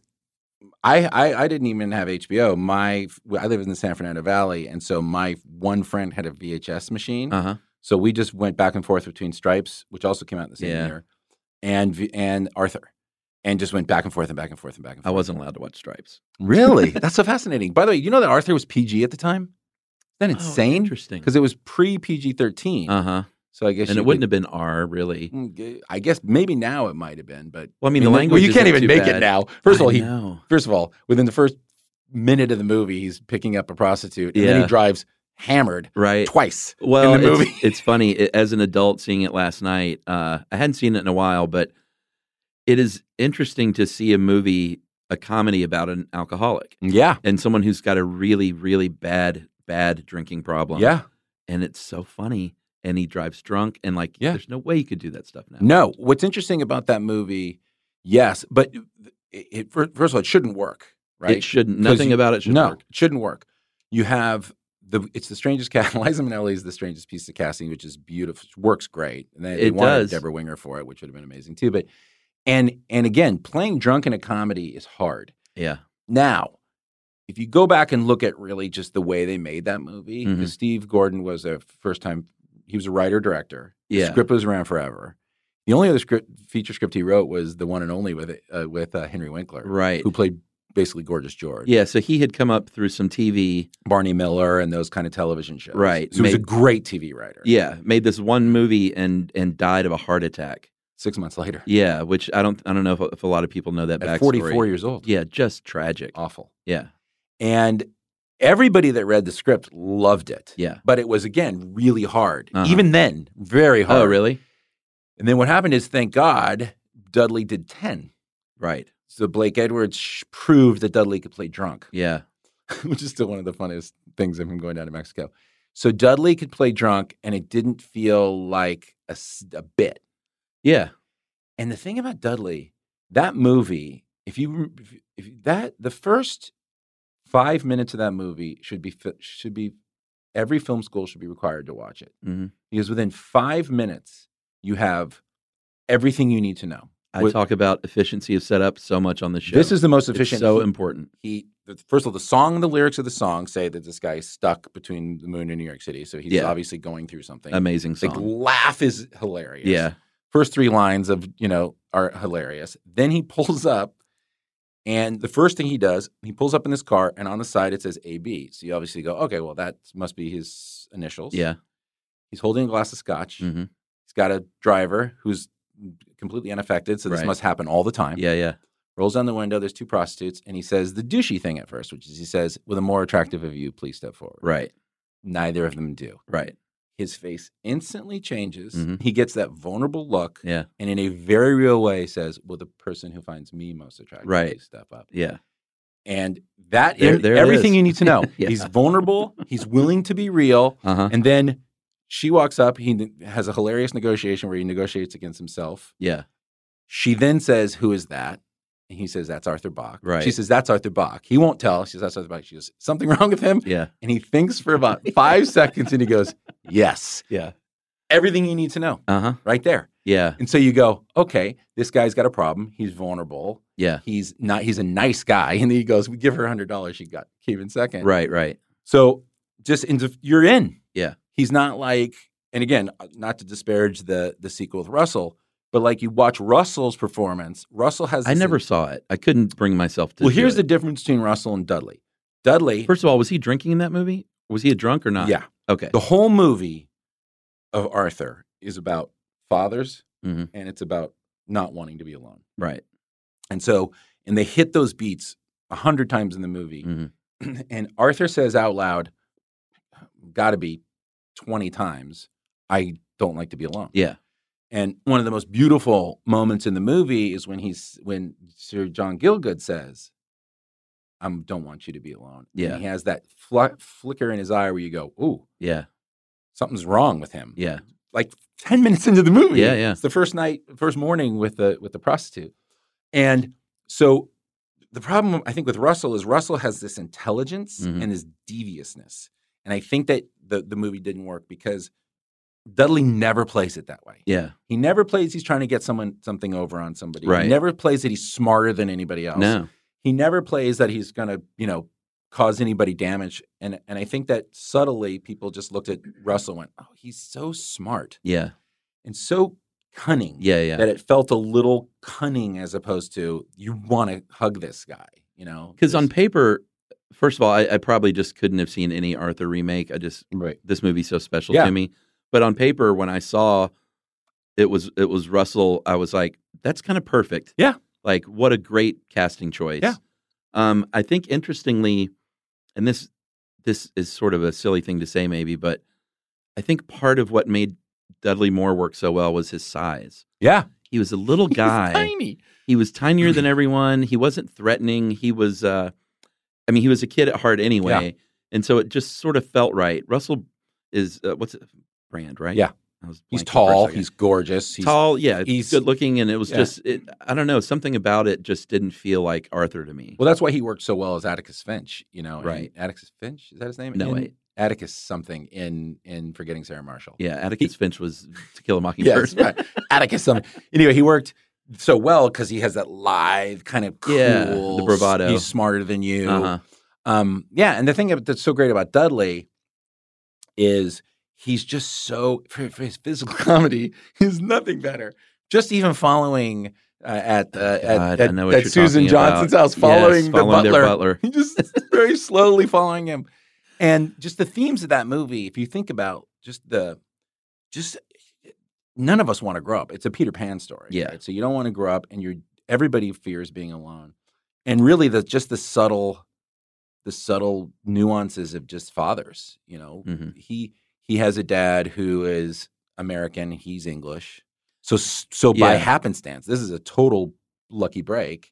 I, I I didn't even have H B O. My I live in the San Fernando Valley, and so my one friend had a V H S machine. Uh-huh. So we just went back and forth between Stripes, which also came out in the same Yeah. year, and V- and Arthur, and just went back and forth and back and forth and back and I forth. wasn't allowed to watch Stripes. Really? That's so fascinating. By the way, you know that Arthur was P G at the time? Isn't that Oh, insane? interesting. Because it was pre-P G thirteen. Uh-huh. So I guess And you it wouldn't could- have been R, really. Mm, I guess maybe now it might have been, but Well, I mean, I the well, language you can't isn't even too make bad. it now. First of I all, he know. first of all within the first minute of the movie, he's picking up a prostitute, and then Yeah. he drives hammered Right. twice Well, in the movie. It's, it's funny. It, as an adult seeing it last night, uh, I hadn't seen it in a while, but it is interesting to see a movie, a comedy about an alcoholic. Yeah. And someone who's got a really, really bad, bad drinking problem. Yeah. And it's so funny. And he drives drunk. And like, Yeah. there's no way you could do that stuff now. No, what's interesting about that movie, yes, but it, it, first of all, it shouldn't work, right? It shouldn't. 'Cause Nothing you- about it should no, work. it shouldn't work. You have the it's the strangest cast. Liza Minnelli is the strangest piece of casting, which is beautiful. It works great. And they, they It wanted does. Deborah Winger for it, which would have been amazing too. But and and again, playing drunk in a comedy is hard. Yeah. Now, if you go back and look at really just the way they made that movie, because Mhm. Steve Gordon was a first time, he was a writer director. The Yeah. script was around forever. The only other script, feature script he wrote was the one and only with uh, with uh, Henry Winkler, Right. who played basically Gorgeous George. Yeah. So he had come up through some T V. Barney Miller and those kind of television shows. Right. So he was a Made- great T V writer. Yeah. Made this one movie and and died of a heart attack. Six months later. Yeah. Which I don't I don't know if, if a lot of people know that At backstory. forty-four years old. Yeah. Just tragic. Awful. Yeah. And everybody that read the script loved it. Yeah. But it was, again, really hard. Uh-huh. Even then, very hard. Oh, really? And then what happened is, thank God, Dudley did ten. Right. So Blake Edwards sh- proved that Dudley could play drunk, Yeah. which is still one of the funniest things of him going down to Mexico. So Dudley could play drunk, and it didn't feel like a, s- a bit. Yeah. And the thing about Dudley, that movie, if you, if, you- if you- that the first five minutes of that movie should be fi- should be every film school should be required to watch it, hmm because within five minutes you have everything you need to know. I With- talk about efficiency of setup so much on the show. This is the most It's efficient. so he- important. He the- first of all, the song, the lyrics of the song say that this guy is stuck between the moon and New York City, so he's Yeah. obviously going through something. Amazing The song. laugh is hilarious. Yeah. First three lines of you know are hilarious. Then he pulls up, and the first thing he does, he pulls up in this car, and on the side it says A B. So you obviously go, okay, well that must be his initials. Yeah. He's holding a glass of scotch. hmm He's got a driver who's completely unaffected, so this Right. must happen all the time. Yeah. Yeah. Rolls down the window. There's two prostitutes, and he says the douchey thing at first, which is he says, "With a more attractive of you, please step forward." Right. Neither of them do. Right. His face instantly changes. Mhm. He gets that vulnerable look, Yeah. and in a very real way says, "Will the person who finds me most attractive Right. please step up?" Yeah. And that There- is there it everything is. you need to know. Yeah. He's vulnerable. He's willing to be real. Uh-huh. And then she walks up. He ne- has a hilarious negotiation where he negotiates against himself. Yeah. She then says, "Who is that?" And he says, "That's Arthur Bach." Right. She says, "That's Arthur Bach." He won't tell. She says, "That's Arthur Bach." She goes, "Something wrong with him?" Yeah. And he thinks for about five seconds and he goes, "Yes." Yeah. Everything you need to know Uh-huh. right there. Yeah. And so you go, okay, this guy's got a problem. He's vulnerable. Yeah. He's not, he's a nice guy. And then he goes, we give her a hundred dollars. She got came in second. Right. Right. So just into, you're in. Yeah. He's not like, and again, not to disparage the the sequel with Russell, but like you watch Russell's performance, Russell has. I this- never saw it. I couldn't bring myself to. Well, do here's it. the difference between Russell and Dudley. Dudley, First of all, was he drinking in that movie? Was he a drunk or not? yeah, Okay. the whole movie of Arthur is about fathers, Mhm. and it's about not wanting to be alone. Right. And so, and they hit those beats a hundred times in the movie. Mhm. And Arthur says out loud, got to be twenty times, I don't like to be alone. Yeah. And one of the most beautiful moments in the movie is when he's when Sir John Gielgud says, "I don't want you to be alone." Yeah. And he has that fl- flicker in his eye where you go, "Ooh, Yeah. something's wrong with him." Yeah. like ten minutes into the movie. Yeah, yeah. It's the first night, first morning with the with the prostitute. And so the problem, I think, with Russell is Russell has this intelligence Mhm. and this deviousness. And I think that the, the movie didn't work because Dudley never plays it that way. Yeah. He never plays he's trying to get someone something over on somebody. Right. He never plays that he's smarter than anybody else. No. He never plays that he's going to, you know, cause anybody damage. And and I think that subtly people just looked at Russell and went, oh, he's so smart. Yeah. And so cunning. Yeah, yeah. That it felt a little cunning as opposed to you want to hug this guy, you know? Because on paper, first of all, I, I probably just couldn't have seen any Arthur remake. I just right. this movie's so special Yeah. to me. But on paper, when I saw it was it was Russell, I was like, that's kind of perfect. Yeah. Like, what a great casting choice. Yeah. Um, I think interestingly, and this this is sort of a silly thing to say maybe, but I think part of what made Dudley Moore work so well was his size. Yeah. He was a little guy. He was tiny. He was tinier than everyone. He wasn't threatening. He was, uh, I mean, he was a kid at heart anyway. Yeah. And so it just sort of felt right. Russell is, uh, what's it? Brand, right? Yeah. I was He's blanking for a tall. second. He's gorgeous. He's tall. Yeah. He's He's good looking. And it was yeah. just, it, I don't know, something about it just didn't feel like Arthur to me. Well, that's why he worked so well as Atticus Finch, you know. Right. And Atticus Finch? Is that his name? No, in, wait. Atticus something in in Forgetting Sarah Marshall. Yeah. Atticus Finch was To Kill a Mockingbird. Yes, right. Atticus something. Anyway, he worked so well because he has that lithe kind of cool. Yeah, the bravado. He's smarter than you. Uh-huh. Um, yeah, and the thing that's so great about Dudley is he's just so, for, for his physical comedy, he's nothing better. Just even following uh, at, uh, God, at, I at, know what at you're Susan talking Johnson's about. house, following Yes, the following their butler. butler. He just very slowly following him. And just the themes of that movie, if you think about just the, just none of us want to grow up. It's a Peter Pan story. Yeah. Right? So you don't want to grow up, and you're everybody fears being alone. And really, the just the subtle, the subtle nuances of just fathers. You know, Mhm. he he has a dad who is American. He's English. So so by Yeah. happenstance, this is a total lucky break.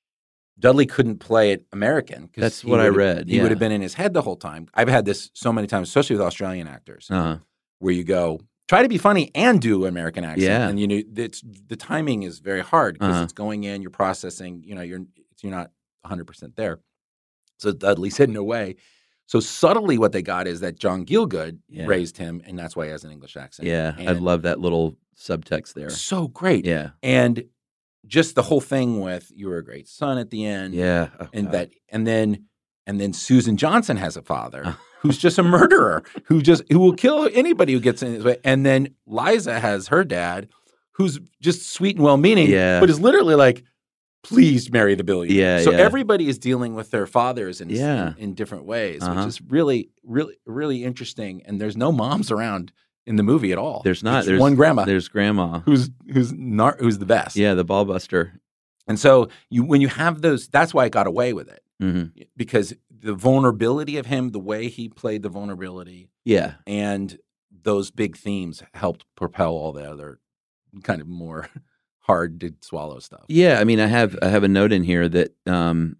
Dudley couldn't play it American. 'Cause That's he what I would've- read, He would yeah. have been in his head the whole time. I've had this so many times, especially with Australian actors, Uh-huh. where you go try to be funny and do American accent. Yeah. And you know, it's the timing is very hard because Uh-huh. it's going in, you're processing. You know, you're you're not one hundred percent there. So Dudley's hidden away. So subtly, what they got is that John Gielgud Yeah. raised him, and that's why he has an English accent. Yeah. I And love that little subtext there. so great. Yeah. And just the whole thing with "You Were a Great Son" at the end. Yeah. Oh, and God. that, and then, and then Susan Johnson has a father who's just a murderer who just who will kill anybody who gets in his way. And then Liza has her dad, who's just sweet and well-meaning, Yeah. but is literally like, "Please marry the billionaire." Yeah, So yeah. everybody is dealing with their fathers in Yeah. in, in different ways, Uh-huh. which is really, really, really interesting. And there's no moms around in the movie at all. There's not. It's There's one grandma There's grandma. who's who's nar- who's the best. Yeah, the ball buster. And so you when you have those, that's why it got away with it. Mm-hmm. Because the vulnerability of him, the way he played the vulnerability, Yeah. and those big themes helped propel all the other kind of more hard to swallow stuff. Yeah, I mean, I have I have a note in here that um,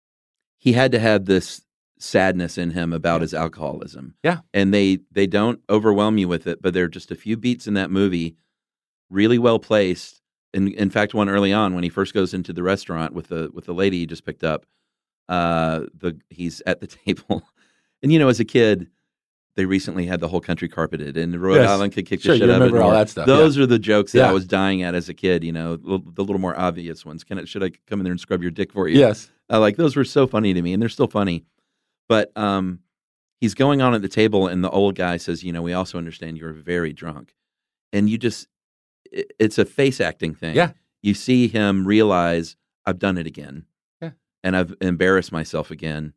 he had to have this sadness in him about his alcoholism. Yeah. And they they don't overwhelm you with it, but there are just a few beats in that movie, really well placed. In in fact, one early on when he first goes into the restaurant with the with the lady he just picked up, uh, the he's at the table, and you know, as a kid, they recently had the whole country carpeted, and Rhode Yes. Island could kick Sure, the shit you out of it. remember all more. that stuff, Those yeah. are the jokes that Yeah. I was dying at as a kid. You know, the, the little more obvious ones. Can I, should I come in there and scrub your dick for you? Yes. Uh, like those were so funny to me, and they're still funny. But um, he's going on at the table, and the old guy says, "You know, we also understand you're very drunk," and you just, it, it's a face acting thing. Yeah. You see him realize, I've done it again. Yeah. And I've embarrassed myself again.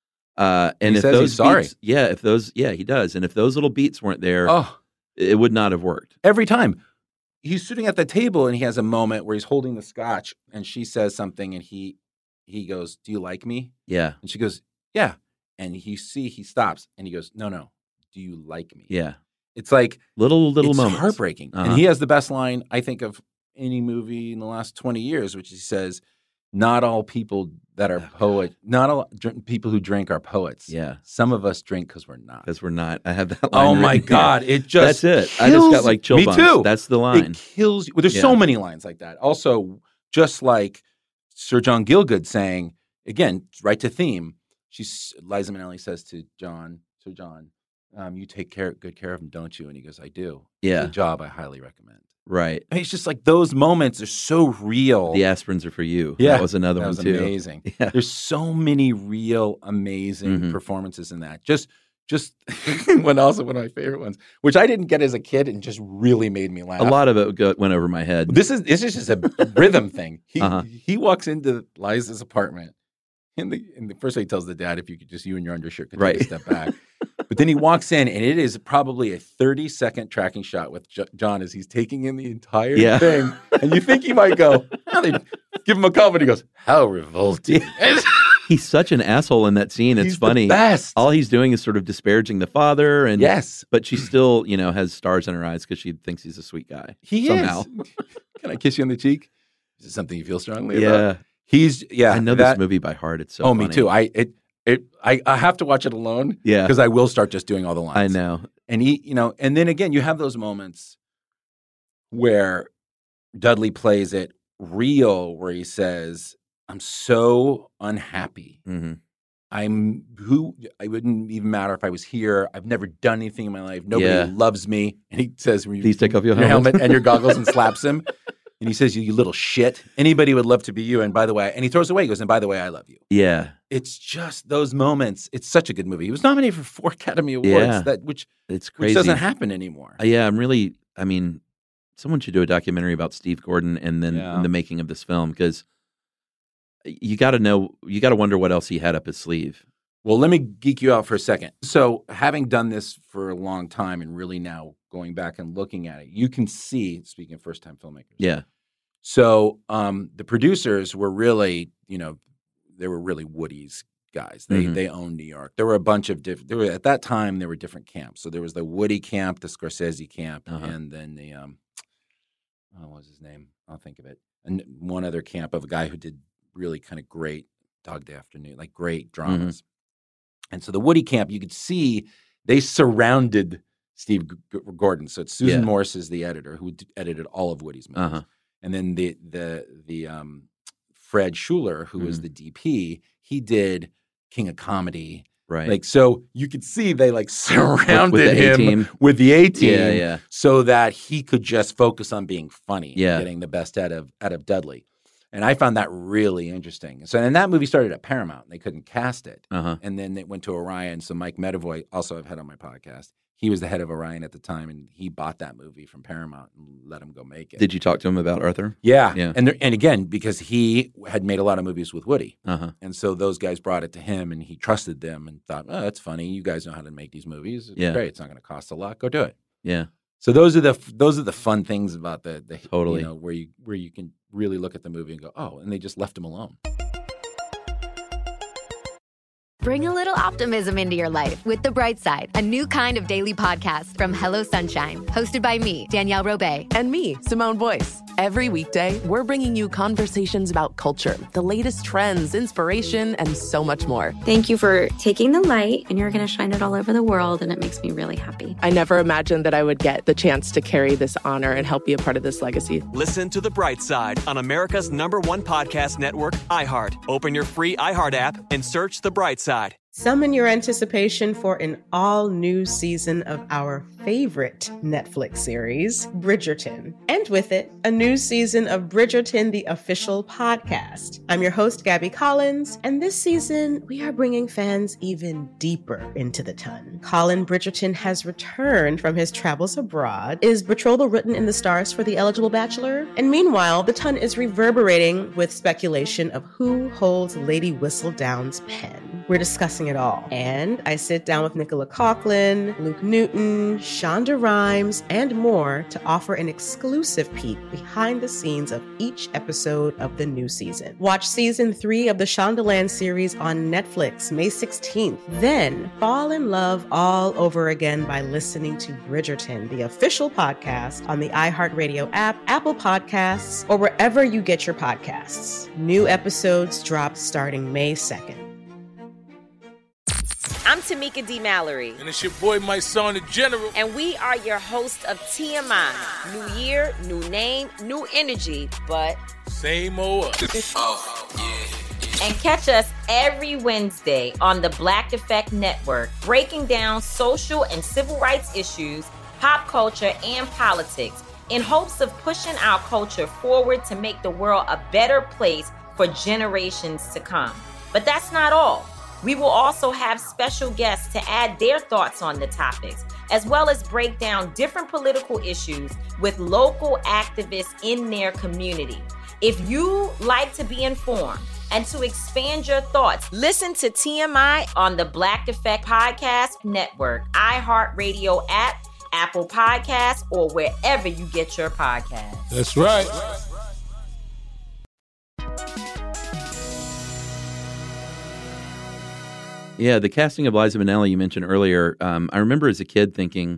Uh, and He if says those he's sorry. beats, yeah, if those, yeah, he does. And if those little beats weren't there, Oh, it would not have worked. every time. He's sitting at the table and he has a moment where he's holding the scotch and she says something and he he goes, "Do you like me?" Yeah. And she goes, "Yeah." And you see he stops and he goes, "No, no. Do you like me?" Yeah. It's like Little, little it's moments. heartbreaking. Uh-huh. And he has the best line, I think, of any movie in the last twenty years, which he says, not all people that are poets, not all dr- people who drink are poets. Yeah. Some of us drink because we're not. Because we're not. I have that line. Oh my written God. here. It just That's it. kills, I just got like chill me bumps. too. That's the line. It kills you. Well, there's Yeah. so many lines like that. Also, just like Sir John Gielgud saying, again, right to theme, she's Liza Minnelli says to John, Sir John, um, you take care, good care of him, don't you? And he goes, I do. Yeah. Good job. I highly recommend. Right. I mean, it's just like those moments are so real. The aspirins are for you. Yeah. That was another that one was too. Amazing. Yeah. There's so many real amazing Mhm. performances in that. Just just one also one of my favorite ones, which I didn't get as a kid and just really made me laugh. A lot of it go, went over my head. This is this is just a rhythm thing. He Uh-huh. he walks into Liza's apartment. And the, and the first way he tells the dad, if you could just, you and your undershirt could Right. take a step back. But then he walks in, and it is probably a thirty-second tracking shot with J- John as he's taking in the entire Yeah. thing. And you think he might go, oh, they give him a call, but he goes, how revolting. He's such an asshole in that scene. It's He's the funny. best. All he's doing is sort of disparaging the father, and Yes. but she still, you know, has stars in her eyes because she thinks he's a sweet guy. He somehow. is. Can I kiss you on the cheek? Is it something you feel strongly Yeah. about? He's, yeah. I know that, this movie by heart. It's so. oh, me funny. too. I it it I, I have to watch it alone. Yeah. Because I will start just doing all the I lines. know. And he, you know, and then again, you have those moments where Dudley plays it real, where he says, I'm so unhappy. Mm-hmm. I'm who I wouldn't even matter if I was here. I've never done anything in my life. Nobody Yeah. loves me. And he says, Please take off your helmet helmet." and your goggles and slaps him. And he says, you, you little shit. Anybody would love to be you. And by the way, and he throws away. He goes, and by the way, I love you. Yeah. It's just those moments. It's such a good movie. He was nominated for four Academy Awards, Yeah. that which It's crazy. which doesn't happen anymore. Uh, yeah, I'm really. I mean, someone should do a documentary about Steve Gordon and then Yeah. the making of this film because you got to know. You got to wonder what else he had up his sleeve. Well, let me geek you out for a second. So, having done this for a long time and really now going back and looking at it, you can see, speaking of first-time filmmakers. Yeah. So, um, the producers were really, you know, they were really Woody's guys. They Mhm. they owned New York. There were a bunch of different. There were at that time there were different camps. So there was the Woody camp, the Scorsese camp, Uh-huh. and then the um, oh, what was his name? I'll think of it. And one other camp of a guy who did really kind of great Dog Day Afternoon, like great dramas. And so the Woody camp, you could see they surrounded Steve G- G- Gordon. So it's Susan Yeah. Morris is the editor who d- edited all of Woody's movies. Uh-huh. And then the the the um, Fred Schuler, who was Mhm. the D P, he did King of Comedy. Right. Like so, you could see they like surrounded the him A-team. with the A team, Yeah, yeah. so that he could just focus on being funny, Yeah. and getting the best out of out of Dudley. And I found that really interesting. So, and that movie started at Paramount. They couldn't cast it, Uh-huh. and then it went to Orion. So Mike Medavoy, also I've had on my podcast, he was the head of Orion at the time, and he bought that movie from Paramount and let him go make it. Did you talk to him about Arthur? Yeah, Yeah. and there, and again because he had made a lot of movies with Woody, Uh-huh. and so those guys brought it to him, and he trusted them and thought, "Oh, that's funny. You guys know how to make these movies. It's Yeah. great. It's not going to cost a lot. Go do it." Yeah. So those are the those are the fun things about the the Totally. you know where you where you can really look at the movie and go, "Oh," and they just left him alone. Bring a little optimism into your life with The Bright Side, a new kind of daily podcast from Hello Sunshine, hosted by me, Danielle Robay. And me, Simone Boyce. Every weekday, we're bringing you conversations about culture, the latest trends, inspiration, and so much more. Thank you for taking the light and you're going to shine it all over the world, and it makes me really happy. I never imagined that I would get the chance to carry this honor and help be a part of this legacy. Listen to The Bright Side on America's number one podcast network, iHeart. Open your free iHeart app and search The Bright Side. Summon your anticipation for an all-new season of our favorite Netflix series, Bridgerton. And with it, a new season of Bridgerton, the official podcast. I'm your host, Gabby Collins, and this season, we are bringing fans even deeper into the ton. Colin Bridgerton has returned from his travels abroad. Is betrothal written in the stars for the eligible bachelor? And meanwhile, the ton is reverberating with speculation of who holds Lady Whistledown's pen. we're discussing it all. And I sit down with Nicola Coughlan, Luke Newton, Shonda Rhimes, and more to offer an exclusive peek behind the scenes of each episode of the new season. Watch season three of the Shondaland series on Netflix May sixteenth. Then fall in love all over again by listening to Bridgerton, the official podcast on the iHeartRadio app, Apple Podcasts, or wherever you get your podcasts. New episodes drop starting May second. I'm Tamika D. Mallory. And it's your boy, my son, the General. And we are your hosts of T M I. New year, new name, new energy, but same old us. Oh, yeah. And catch us every Wednesday on the Black Effect Network, breaking down social and civil rights issues, pop culture, and politics, in hopes of pushing our culture forward to make the world a better place for generations to come. But that's not all. We will also have special guests to add their thoughts on the topics, as well as break down different political issues with local activists in their community. If you like to be informed and to expand your thoughts, listen to T M I on the Black Effect Podcast Network, iHeartRadio app, Apple Podcasts, or wherever you get your podcasts. That's right. Yeah, the casting of Liza Minnelli you mentioned earlier, um, I remember as a kid thinking,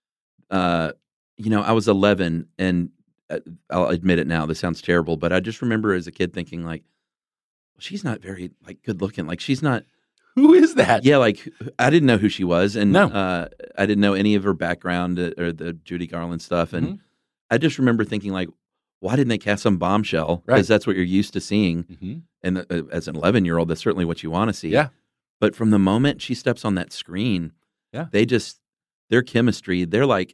uh, you know, I was eleven, and uh, I'll admit it now, this sounds terrible, but I just remember as a kid thinking, like, well, she's not very, like, good looking. Like, she's not... Who is that? Yeah, like, I didn't know who she was, and no. uh, I didn't know any of her background uh, or the Judy Garland stuff, and mm-hmm. I just remember thinking, like, why didn't they cast some bombshell? Because right. that's what you're used to seeing, mm-hmm. and uh, as an eleven-year-old, that's certainly what you want to see. Yeah. But from the moment she steps on that screen, yeah. they just, their chemistry, they're like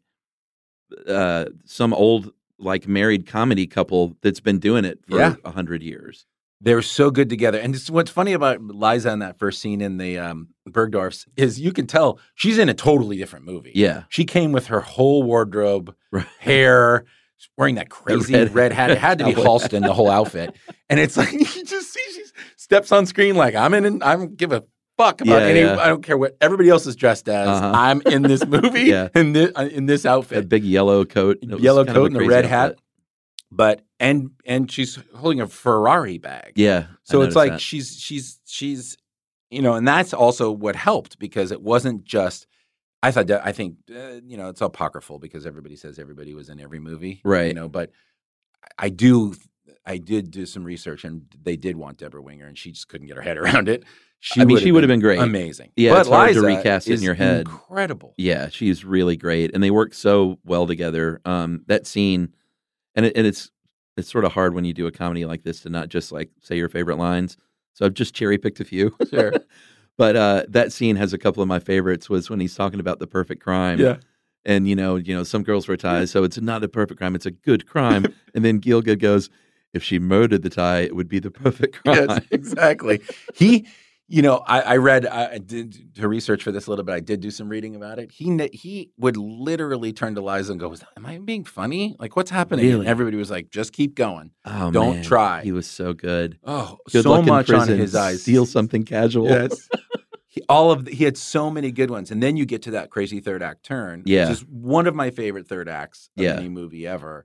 uh, some old, like, married comedy couple that's been doing it for a yeah. hundred years. They were so good together. And this, what's funny about Liza in that first scene in the um, Bergdorfs is you can tell she's in a totally different movie. Yeah. She came with her whole wardrobe, right. hair, wearing that crazy red, red hat. It had to be Halston, the whole outfit. And it's like, you just see she steps on screen like, I'm in, I'm give a fuck about yeah, any, yeah. I don't care what everybody else is dressed as. Uh-huh. I'm in this movie yeah. in, this, in this outfit. A big yellow coat. Yellow coat and a red outfit. hat. But and and she's holding a Ferrari bag. Yeah. So it's like that. she's she's she's you know, and that's also what helped because it wasn't just I thought I think uh, you know, it's apocryphal because everybody says everybody was in every movie. Right. You know, but I do I did do some research and they did want Deborah Winger and she just couldn't get her head around it. She I mean, she would have been great. Amazing. Yeah, but it's hard Liza to recast it in your head. Incredible. Yeah, she's really great. And they work so well together. Um, that scene, and it, and it's it's sort of hard when you do a comedy like this to not just like say your favorite lines. So I've just cherry picked a few. Sure. But uh, that scene has a couple of my favorites was when he's talking about the perfect crime. Yeah. And, you know, you know, some girls were ties, so it's not a perfect crime. It's a good crime. And then Gielgud goes, if she murdered the tie, it would be the perfect crime. Yes, exactly. He, you know, I, I read, I did to research for this a little bit. I did do some reading about it. He he would literally turn to Liza and go, am I being funny? Like, what's happening? Really? And everybody was like, just keep going. Oh, Don't man. try. He was so good. Oh, good so luck in much prison. on his eyes. Steal something casual. Yes. He, all of the, he had so many good ones. And then you get to that crazy third act turn. Yeah. Which is one of my favorite third acts of Yeah. any movie ever.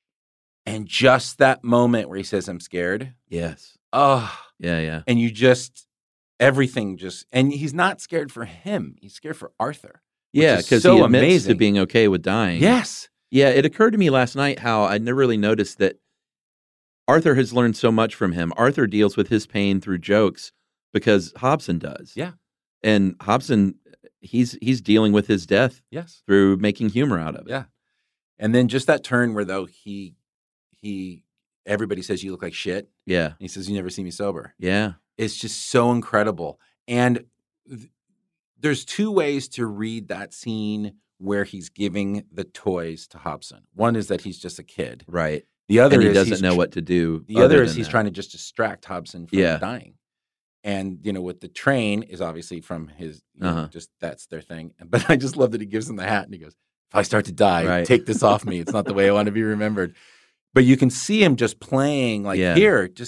And just that moment where he says, I'm scared. Yes. Oh. Yeah, yeah. And you just, everything just, and he's not scared for him. He's scared for Arthur. Yeah, because so he admits amazing. to being okay with dying. Yes. Yeah, it occurred to me last night how I never really noticed that Arthur has learned so much from him. Arthur deals with his pain through jokes because Hobson does. Yeah. And Hobson, he's he's dealing with his death Yes. through making humor out of it. Yeah. And then just that turn where though he, he, everybody says you look like shit. Yeah. And he says, you never see me sober. Yeah. It's just so incredible. And th- there's two ways to read that scene where he's giving the toys to Hobson. One is that he's just a kid. Right. The other and he is doesn't he's know tr- what to do. The other other is than he's that. trying to just distract Hobson from Yeah. dying. And, you know, with the train is obviously from his, you know, Uh-huh. just that's their thing. But I just love that he gives him the hat and he goes, if I start to die, Right. take this off me. It's not the way I want to be remembered. But you can see him just playing like, Yeah. here, just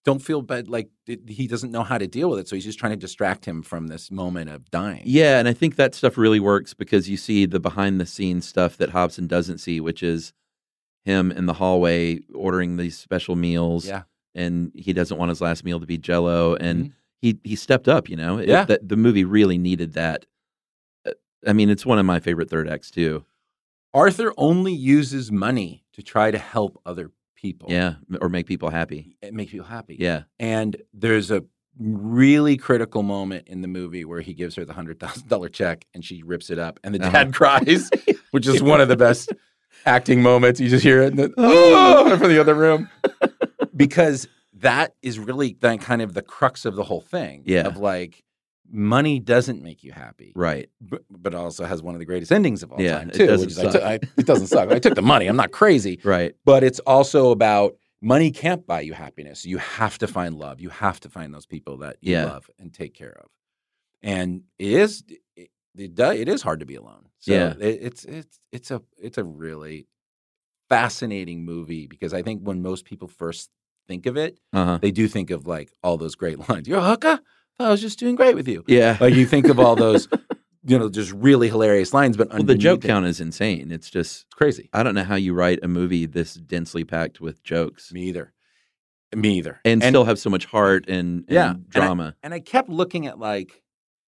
don't feel bad. Like it, he doesn't know how to deal with it. So he's just trying to distract him from this moment of dying. Yeah. And I think that stuff really works because you see the behind the scenes stuff that Hobson doesn't see, which is him in the hallway ordering these special meals. Yeah. And he doesn't want his last meal to be Jell-O. And mm-hmm. he, he stepped up, you know, yeah. It, the, the movie really needed that. I mean, it's one of my favorite third acts too. Arthur only uses money to try to help other people. Yeah, or make people happy. It makes people happy. Yeah. And there's a really critical moment in the movie where he gives her the one hundred thousand dollars check and she rips it up and the dad uh-huh. cries, which is one of the best acting moments. You just hear it in the, oh, from the other room. Because that is really the, kind of the crux of the whole thing. Yeah. Of like, money doesn't make you happy. Right. But, but also has one of the greatest endings of all yeah, time, too. It doesn't which suck. is I t- I, it doesn't suck. I took the money. I'm not crazy. Right. But it's also about money can't buy you happiness. You have to find love. You have to find those people that you yeah. love and take care of. And it is it, it, does, it is hard to be alone. So yeah. it, it's it's it's a it's a really fascinating movie because I think when most people first think of it, uh-huh. they do think of like all those great lines. You're a hooker? I was just doing great with you. Yeah. Like you think of all those, you know, just really hilarious lines. But well, the joke count is insane. It's just it's crazy. I don't know how you write a movie this densely packed with jokes. Me either. Me either. And, and still have so much heart and, and yeah, drama. And I, and I kept looking at like,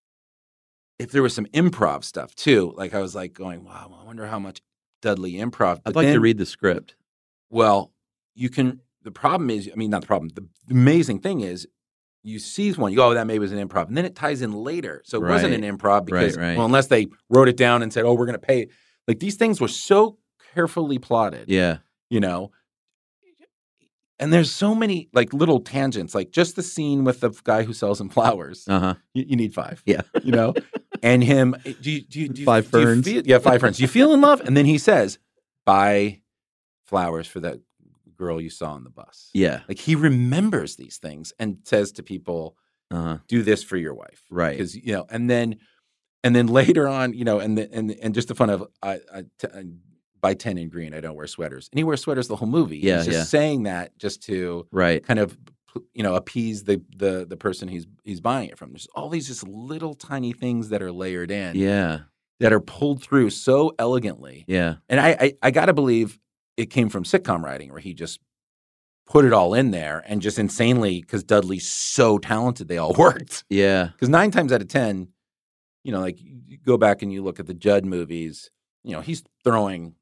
if there was some improv stuff too. Like I was like going, wow, I wonder how much Dudley improv. I'd like then, to read the script. Well, you can. The problem is, I mean, not the problem. The, the amazing thing is, you see one, you go, oh, that maybe was an improv. And then it ties in later. So it right. wasn't an improv because, right, right. well, unless they wrote it down and said, oh, we're going to pay. Like these things were so carefully plotted. Yeah. You know? And there's so many like little tangents, like just the scene with the guy who sells him flowers. Uh-huh. You, you need five. Yeah. You know? And him, do you, do you, do you, five do you ferns. Feel, yeah, five ferns. Do you feel in love? And then he says, buy flowers for that girl you saw on the bus. Yeah. Like he remembers these things and says to people, uh-huh. do this for your wife. Right. Because, you know, and then, and then later on, you know, and the, and and just the fun of, I, I, t- I buy ten in green, I don't wear sweaters. And he wears sweaters the whole movie. Yeah. He's just yeah. saying that just to right. kind of, you know, appease the, the, the person he's, he's buying it from. There's all these just little tiny things that are layered in. Yeah. That are pulled through so elegantly. Yeah. And I, I, I got to believe it came from sitcom writing where he just put it all in there and just insanely, because Dudley's so talented, they all worked. Yeah. Because nine times out of ten, you know, like you go back and you look at the Judd movies, you know, he's throwing,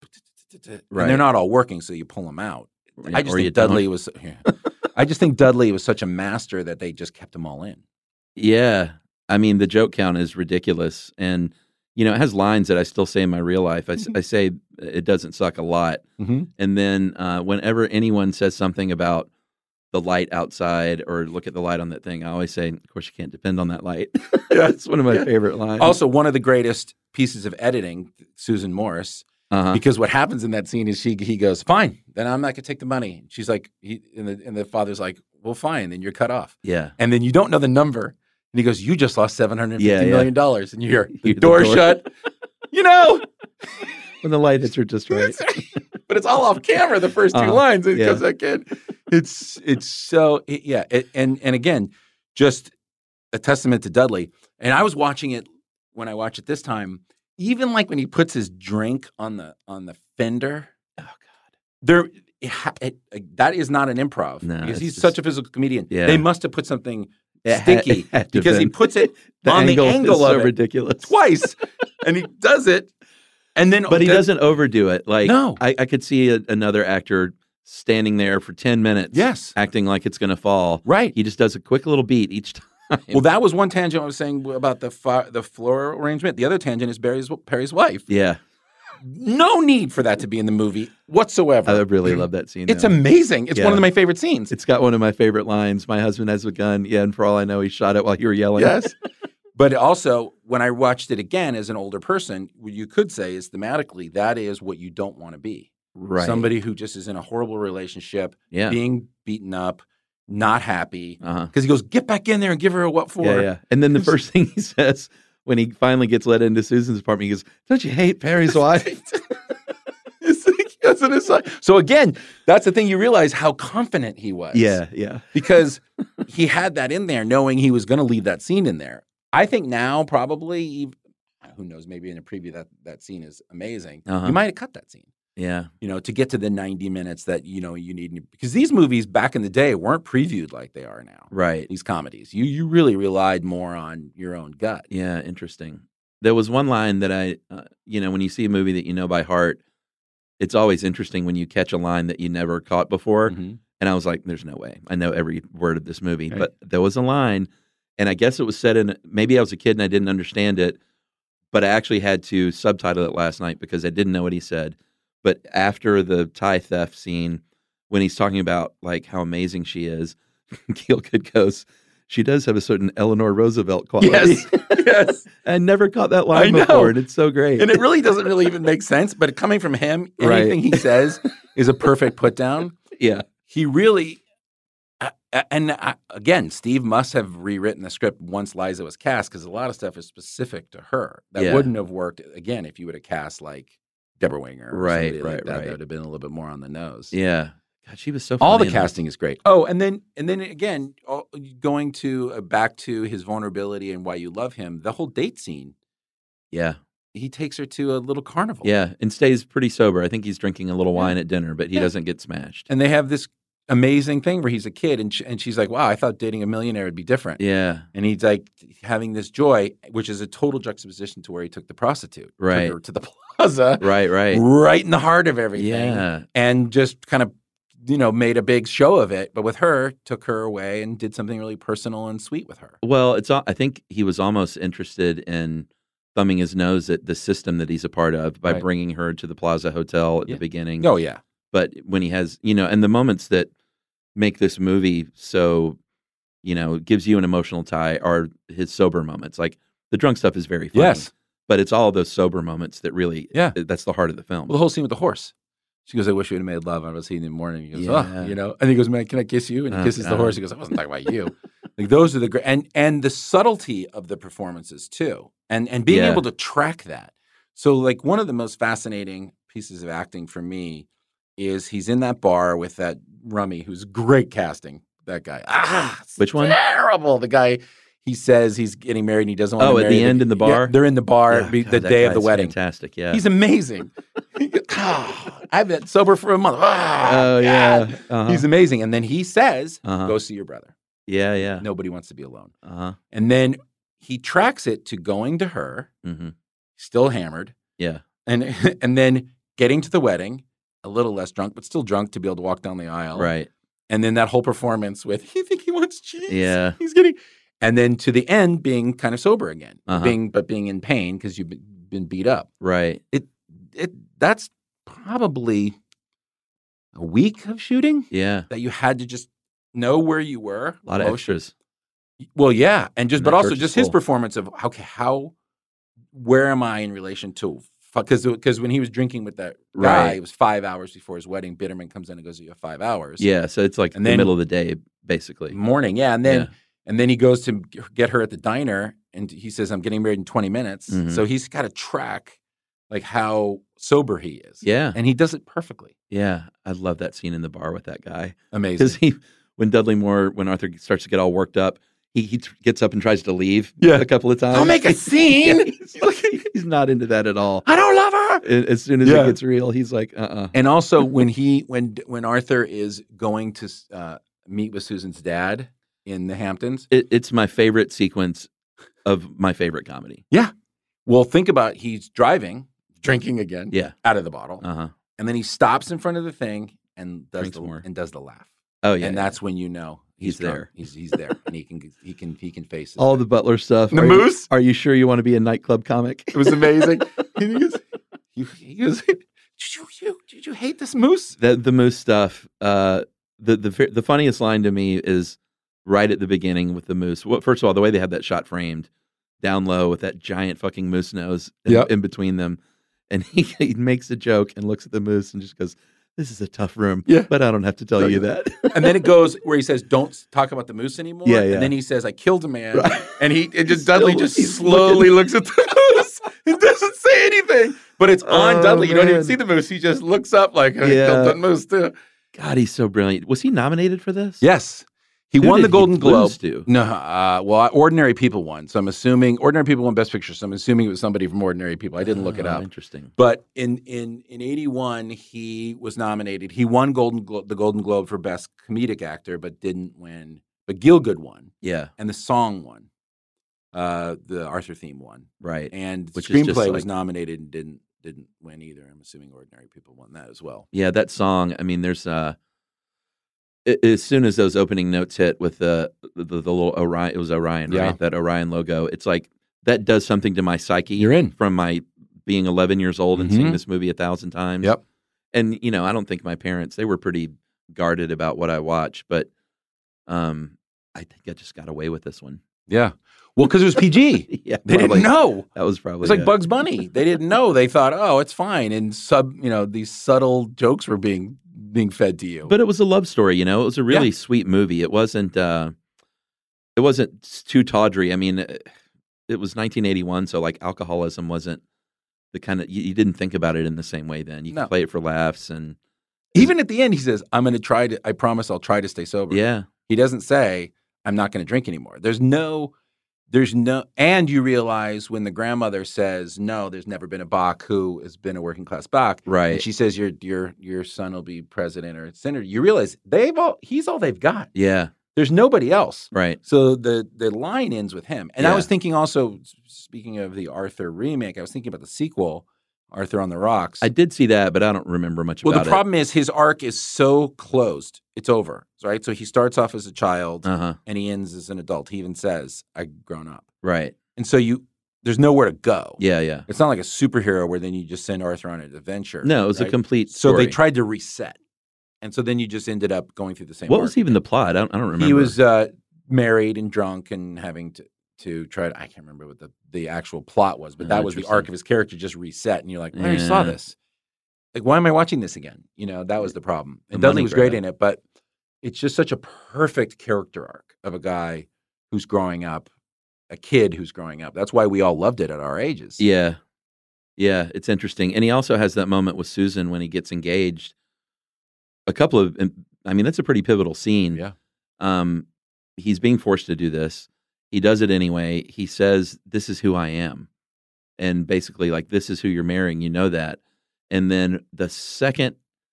right. and they're not all working, so you pull them out. Yeah, I just think Dudley don't. was, yeah. I just think Dudley was such a master that they just kept them all in. Yeah. I mean, the joke count is ridiculous. And, you know, it has lines that I still say in my real life. I, mm-hmm. I say it doesn't suck a lot. Mm-hmm. And then uh, whenever anyone says something about the light outside or look at the light on that thing, I always say, of course, you can't depend on that light. Yeah. It's one of my yeah. favorite lines. Also, one of the greatest pieces of editing, Susan Morris, uh-huh. because what happens in that scene is she he goes, fine, then I'm not going to take the money. She's like, he, and, the, and the father's like, well, fine, then you're cut off. Yeah. And then you don't know the number. And he goes, you just lost seven hundred fifty yeah, yeah. million dollars. And you hear the, the door, door shut. You know. When the light hits her just right. But it's all off camera, the first two uh-huh. lines. It yeah. comes back in. It's, it's so, it, yeah. It, and, and again, just a testament to Dudley. And I was watching it when I watched it this time, even like when he puts his drink on the on the fender. Oh, God. There, it, it, it, that is not an improv. No, because he's just, such a physical comedian. Yeah. They must have put something It sticky had, it because he puts it the on angle the angle is of so it ridiculous twice, and he does it, and then but he does, doesn't overdo it. Like no, I, I could see a, another actor standing there for ten minutes, yes, acting like it's going to fall. Right, he just does a quick little beat each time. Well, that was one tangent I was saying about the fa- the floral arrangement. The other tangent is Barry's Perry's wife. Yeah. No need for that to be in the movie whatsoever. I really love that scene. It's now. amazing. It's yeah. one of my favorite scenes. It's got one of my favorite lines. My husband has a gun. Yeah, and for all I know, he shot it while you were yelling. Yes. But also, when I watched it again as an older person, what you could say is thematically, that is what you don't want to be. Right. Somebody who just is in a horrible relationship, yeah. being beaten up, not happy. Because uh-huh. he goes, get back in there and give her a what for. Yeah, yeah. And then the first thing he says when he finally gets let into Susan's apartment, he goes, don't you hate Perry's wife? It's like, was an aside. So again, that's the thing. You realize how confident he was. Yeah, yeah. Because he had that in there, knowing he was going to leave that scene in there. I think now probably, who knows, maybe in a preview that that scene is amazing. Uh-huh. You might have cut that scene. Yeah. You know, to get to the ninety minutes that, you know, you need. Because these movies back in the day weren't previewed like they are now. Right. These comedies. You you really relied more on your own gut. Yeah, interesting. There was one line that I, uh, you know, when you see a movie that you know by heart, it's always interesting when you catch a line that you never caught before. Mm-hmm. And I was like, there's no way. I know every word of this movie. Right. But there was a line, and I guess it was said in, maybe I was a kid and I didn't understand it, but I actually had to subtitle it last night because I didn't know what he said. But after the tie theft scene, when he's talking about like how amazing she is, Gielgud goes, she does have a certain Eleanor Roosevelt quality. Yes, yes. I never caught that line I know. before, and it's so great. And it really doesn't really even make sense, but coming from him, Right. anything he says is a perfect put down. Yeah. He really, uh, and uh, again, Steve must have rewritten the script once Liza was cast because a lot of stuff is specific to her that Yeah. wouldn't have worked, again, if you would have cast like Deborah Winger or Right, somebody right, like that. right. That would have been a little bit more on the nose. Yeah. God, she was so All funny the in that. casting is great. Oh, and then and then again, all, going to uh, back to his vulnerability and why you love him. The whole date scene. Yeah. He takes her to a little carnival. Yeah, and stays pretty sober. I think he's drinking a little wine at dinner, but he Yeah. doesn't get smashed. And they have this amazing thing where he's a kid, and sh- and she's like, "Wow, I thought dating a millionaire would be different." Yeah. And he's like having this joy, which is a total juxtaposition to where he took the prostitute, Right. took her to the plaza, Right, right. right in the heart of everything, Yeah. and just kind of, you know, made a big show of it. But with her, took her away and did something really personal and sweet with her. Well, it's. al- I think he was almost interested in thumbing his nose at the system that he's a part of by Right. bringing her to the Plaza Hotel at Yeah. the beginning. Oh yeah, But when he has, you know, and the moments that make this movie so, you know, gives you an emotional tie are his sober moments. Like the drunk stuff is very funny. Yes. But it's all those sober moments that really, Yeah. that's the heart of the film. well, the whole scene with the horse. She goes, "I wish we would have made love." I was seeing in the morning. He goes, Yeah. "Oh, you know," and he goes, "Man, can I kiss you?" And he Oh, kisses the God. horse. He goes, "I wasn't talking about you." Like those are the great, and and the subtlety of the performances too, and and being Yeah. able to track that. So like one of the most fascinating pieces of acting for me is he's in that bar with that rummy who's great casting. That guy, ah, Which one? terrible. The guy. He says he's getting married and he doesn't want Oh, to at marry the end in the bar? Yeah, they're in the bar Yeah, be- God, the that day of the guy's wedding. Fantastic, yeah. He's amazing. Oh, I've been sober for a month. Ah, Oh, yeah. God. Uh-huh. He's amazing. And then he says, Uh-huh. go see your brother. Yeah, yeah. Nobody wants to be alone. Uh-huh. And then he tracks it to going to her, Mm-hmm. still hammered, Yeah. and and then getting to the wedding, a little less drunk, but still drunk to be able to walk down the aisle. Right. And then that whole performance with, you think he wants cheese? Yeah. He's getting, and then to the end being kind of sober again, Uh-huh. being but being in pain because you've been, been beat up. Right. It it that's probably a week of shooting Yeah. that you had to just know where you were. A lot of emotion- extras. Well, yeah, and just And but that also church is just his full. performance of how how where am I in relation to because because when he was drinking with that guy, Right. it was five hours before his wedding. Bitterman comes in and goes, "You have five hours." Yeah. So it's like And the then- middle of the day, basically. morning, yeah, and then Yeah. and then he goes to get her at the diner, and he says, "I'm getting married in twenty minutes." Mhm. So he's got to track like how sober he is. Yeah. and he does it perfectly. Yeah. I love that scene in the bar with that guy. Amazing. Because he, when Dudley Moore, when Arthur starts to get all worked up, he, he t- gets up and tries to leave Yeah. a couple of times. Don't make a scene. Yeah, he's, he's not into that at all. I don't love her. A- As soon as Yeah. it gets real, he's like, uh-uh. And also when he when when Arthur is going to uh, meet with Susan's dad in the Hamptons. It, it's my favorite sequence of my favorite comedy. Yeah. Well, think about he's driving, drinking again, Yeah. out of the bottle, Uh-huh. and then he stops in front of the thing and does Drinks the more. and does the laugh. Oh, yeah. and yeah. that's when you know he's, He's drunk. there. He's he's there, and he can he can he can face it. all the Butler stuff. The Are you- moose? are you sure you want to be a nightclub comic? It was amazing. And he goes, you, he goes, did you, you did you hate this moose? the the moose stuff. Uh, the the fi- the funniest line to me is right at the beginning with the moose. Well, first of all, the way they have that shot framed down low with that giant fucking moose nose in, Yep. in between them, and he, he makes a joke and looks at the moose and just goes, "This is a tough room, Yeah. but I don't have to tell Tell you you that." And then it goes where he says, "Don't talk about the moose anymore." Yeah, yeah. And then he says, "I killed a man," Right. and he it just Still- Dudley just he's slowly looking- looks at the moose and doesn't say anything. But it's on Oh, Dudley. You don't even man. see the moose. He just looks up like a Yeah. Dudley moose too. God, he's so brilliant. Was he nominated for this? Yes. He Who won did the he Golden Globe. lose to? No, uh, well, Ordinary People won. So I'm assuming Ordinary People won Best Picture. So I'm assuming it was somebody from Ordinary People. I didn't look it Oh, up. Interesting. But in in in eighty-one, he was nominated. He won Golden Glo- the Golden Globe for Best Comedic Actor, but didn't win. But Gielgud won, Yeah. and the song won. Uh, the Arthur theme won, Right. and the Which is just screenplay was like- nominated and didn't didn't win either. I'm assuming Ordinary People won that as well. Yeah, that song. I mean, there's uh, a- as soon as those opening notes hit with the the, the, the little Orion, it was Orion, Yeah. right? That Orion logo. It's like that does something to my psyche. You're in. From my being eleven years old and Mhm. seeing this movie a thousand times. Yep. And you know, I don't think my parents, they were pretty guarded about what I watched, but um, I think I just got away with this one. Yeah. Well, because it was P G. Yeah, They probably. didn't know. That was probably It's like it. Bugs Bunny. They didn't know. They thought, oh, it's fine. And sub, you know, these subtle jokes were being being fed to you. But it was a love story, you know. It was a really Yeah. sweet movie. It wasn't. Uh, it wasn't too tawdry. I mean, it was nineteen eighty-one, so like alcoholism wasn't the kind of you, you didn't think about it in the same way then. You No. could play it for laughs, and Even at the end, he says, I'm going to try to, I promise I'll try to stay sober. yeah, He doesn't say, I'm not going to drink anymore. There's no, there's no, and you realize when the grandmother says, no, there's never been a Bach who has been a working class Bach. Right. And she says, your, your, your son will be president or senator. You realize they've all, he's all they've got. yeah, There's nobody else. right. So the the line ends with him. And I Yeah. was thinking also, speaking of the Arthur remake, I was thinking about the sequel, Arthur on the Rocks. I did see that, but I don't remember much well, about the problem is his arc is so closed. It's over, right? So he starts off as a child it. Uh huh. and he ends as an adult. He even says, I've grown up. Right. And so you there's nowhere to go. Yeah, yeah. It's not like a superhero where then you just send Arthur on an adventure. No, it was a right? complete So story. they tried to reset. And so then you just ended up going through the same What arc. was even the plot? I don't. I don't remember. He was uh, married and drunk and having to, to try to, I can't remember what the, the actual plot was, but Oh, that was the interesting. arc of his character just reset. And you're like, I already saw Yeah. this. Like, why am I watching this again? You know, that was the problem. The And Dudley money was great grab. in it, but it's just such a perfect character arc of a guy who's growing up, a kid who's growing up. That's why we all loved it at our ages. Yeah. Yeah, it's interesting. And he also has that moment with Susan when he gets engaged. A couple of, I mean, that's a pretty pivotal scene. Yeah. Um, he's being forced to do this. He does it anyway. He says, "This is who I am." And basically, like, this is who you're marrying. You know that. And then the second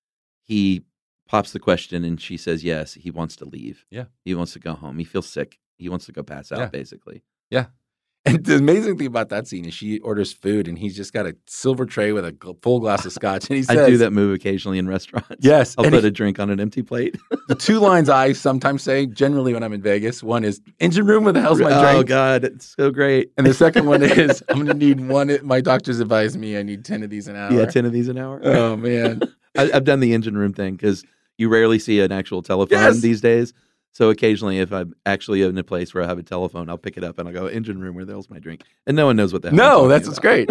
he pops the question and she says yes, he wants to leave. Yeah. He wants to go home. He feels sick. He wants to go pass out, Yeah. basically. Yeah. And the amazing thing about that scene is she orders food and he's just got a silver tray with a gl- full glass of scotch. And he says, I do that move occasionally in restaurants. Yes. I'll and put he- a drink on an empty plate. the two lines I sometimes say, generally when I'm in Vegas, one is, engine room, where the hell's my Oh, drink? God. It's so great. And the second one is, I'm going to need one. My doctor's advised me I need ten of these an hour. Yeah, ten of these an hour. Oh, man. I, I've done the engine room thing because you rarely see an actual telephone Yes. these days. So occasionally, if I'm actually in a place where I have a telephone, I'll pick it up and I'll go, engine room, where the hell's my drink? And no one knows what the hell I'm No, talking that's what's about. great.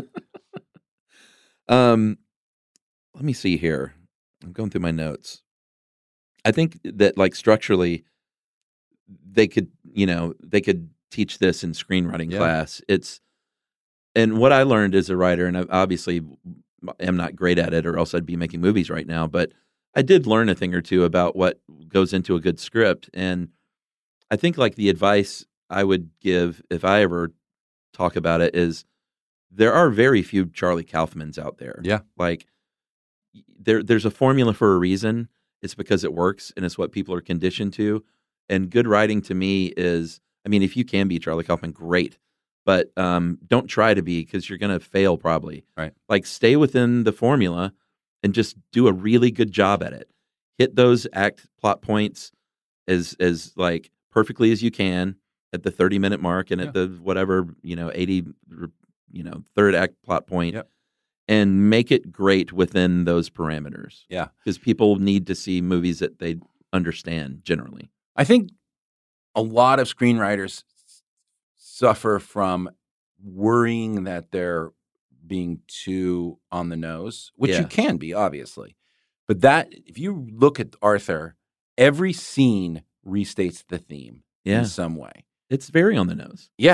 Um, let me see here. I'm going through my notes. I think that, like, structurally, they could, you know, they could teach this in screenwriting Yeah. class. It's, and what I learned as a writer, and I obviously am not great at it, or else I'd be making movies right now, but I did learn a thing or two about what goes into a good script. And I think, like, the advice I would give if I ever talk about it is there are very few Charlie Kaufmans out there. Yeah. Like, there, there's a formula for a reason. It's because it works and it's what people are conditioned to. And good writing to me is, I mean, if you can be Charlie Kaufman, great. But um, don't try to be, because you're going to fail probably. Right. Like, stay within the formula and just do a really good job at it. Hit those act plot points as as like perfectly as you can at the thirty minute mark and Yeah. at the whatever, you know, eighty, you know, third act plot point, Yep. and make it great within those parameters. Yeah. Because people need to see movies that they understand generally. I think a lot of screenwriters suffer from worrying that they're being too on the nose, which Yeah. you can be, obviously. But that, if you look at Arthur, every scene restates the theme Yeah. in some way. It's very on the nose. Yeah.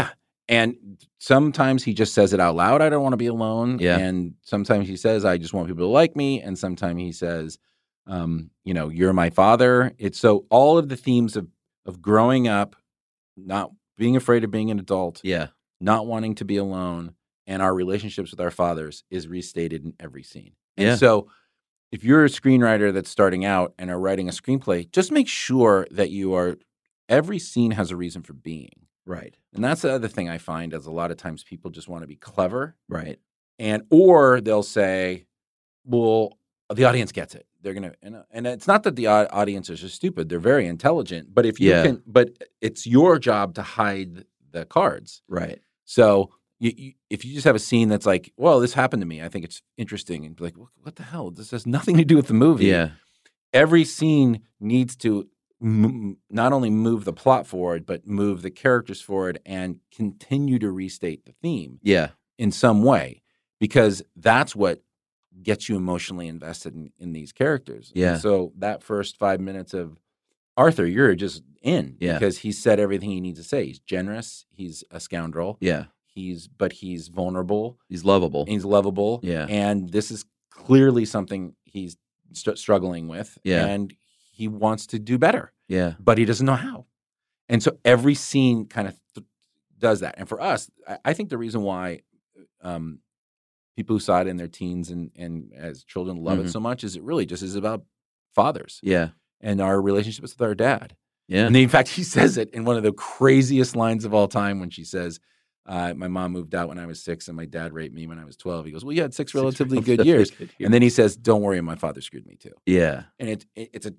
and sometimes he just says it out loud. I don't want to be alone. Yeah. And sometimes he says, I just want people to like me. And sometimes he says, um, you know, you're my father. It's so all of the themes of, of growing up, not being afraid of being an adult, Yeah. not wanting to be alone, and our relationships with our fathers is restated in every scene. And Yeah. so if you're a screenwriter that's starting out and are writing a screenplay, just make sure that you are, every scene has a reason for being. Right. And that's the other thing I find is a lot of times people just want to be clever. Right. And, or they'll say, well, the audience gets it. They're going to, and, and it's not that the au- audiences are stupid. They're very intelligent, but if you Yeah. can, but it's your job to hide the cards. Right. So you, you, if you just have a scene that's like, well, this happened to me, I think it's interesting, and be like, what the hell? This has nothing to do with the movie. Yeah. Every scene needs to m- not only move the plot forward, but move the characters forward and continue to restate the theme Yeah. in some way, because that's what gets you emotionally invested in, in these characters. Yeah. And so that first five minutes of Arthur, you're just in Yeah. because he said everything he needs to say. He's generous. He's a scoundrel. Yeah. He's, but he's vulnerable. He's lovable. He's lovable. Yeah. And this is clearly something he's st- struggling with. Yeah. And he wants to do better, Yeah. but he doesn't know how. And so every scene kind of th- does that. And for us, I, I think the reason why um, people who saw it in their teens and, and as children love Mhm. it so much is it really just is about fathers Yeah. and our relationships with our dad. Yeah. And in fact, he says it in one of the craziest lines of all time when she says, uh, my mom moved out when I was six and my dad raped me when I was twelve. He goes, well, you had six relatively good relatively years. good years. And then he says, don't worry, my father screwed me too. Yeah. And it, it, it's a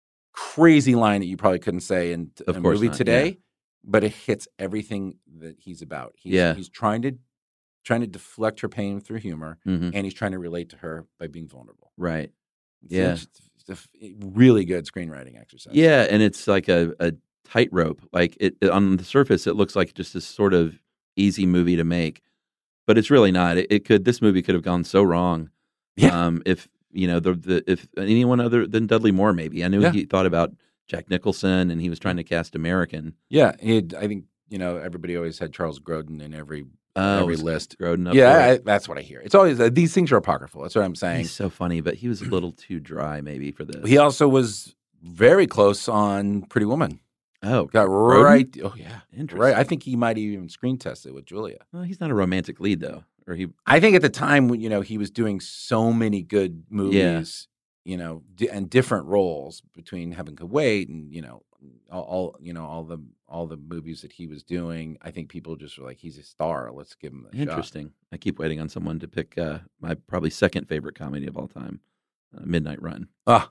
crazy line that you probably couldn't say in t- Of a course movie not, today, yeah. but it hits everything that he's about. He's, Yeah. he's trying to trying to deflect her pain through humor, Mhm. and he's trying to relate to her by being vulnerable. Right. It's Yeah. just- it's a f- really good screenwriting exercise. Yeah, and it's like a, a tightrope. Like it it- on the surface, it looks like just this sort of easy movie to make, but it's really not. It, it could. This movie could have gone so wrong. Yeah. Um, if you know the, the if anyone other than Dudley Moore, maybe I knew Yeah. he thought about Jack Nicholson, and he was trying to cast American. Yeah, it, I think you know everybody always had Charles Grodin in every Oh, every was list. Grodin up yeah, there? I, that's what I hear. It's always uh, these things are apocryphal. That's what I'm saying. He's so funny, but he was a little too dry, maybe for this. He also was very close on Pretty Woman. Oh, Got Grodin? right. Oh yeah, Interesting. right. I think he might even screen test it with Julia. Well, he's not a romantic lead though, or he. I think at the time when you know he was doing so many good movies, you know, di- and different roles between Heaven Could Wait and you know all, all you know all the all the movies that he was doing. I think people just were like, he's a star. Let's give him a shot. Interesting. I keep waiting on someone to pick uh, my probably second favorite comedy of all time, uh, Midnight Run. Ah,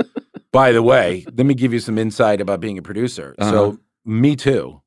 by the way, let me give you some insight about being a producer. Uh-huh. So, me too.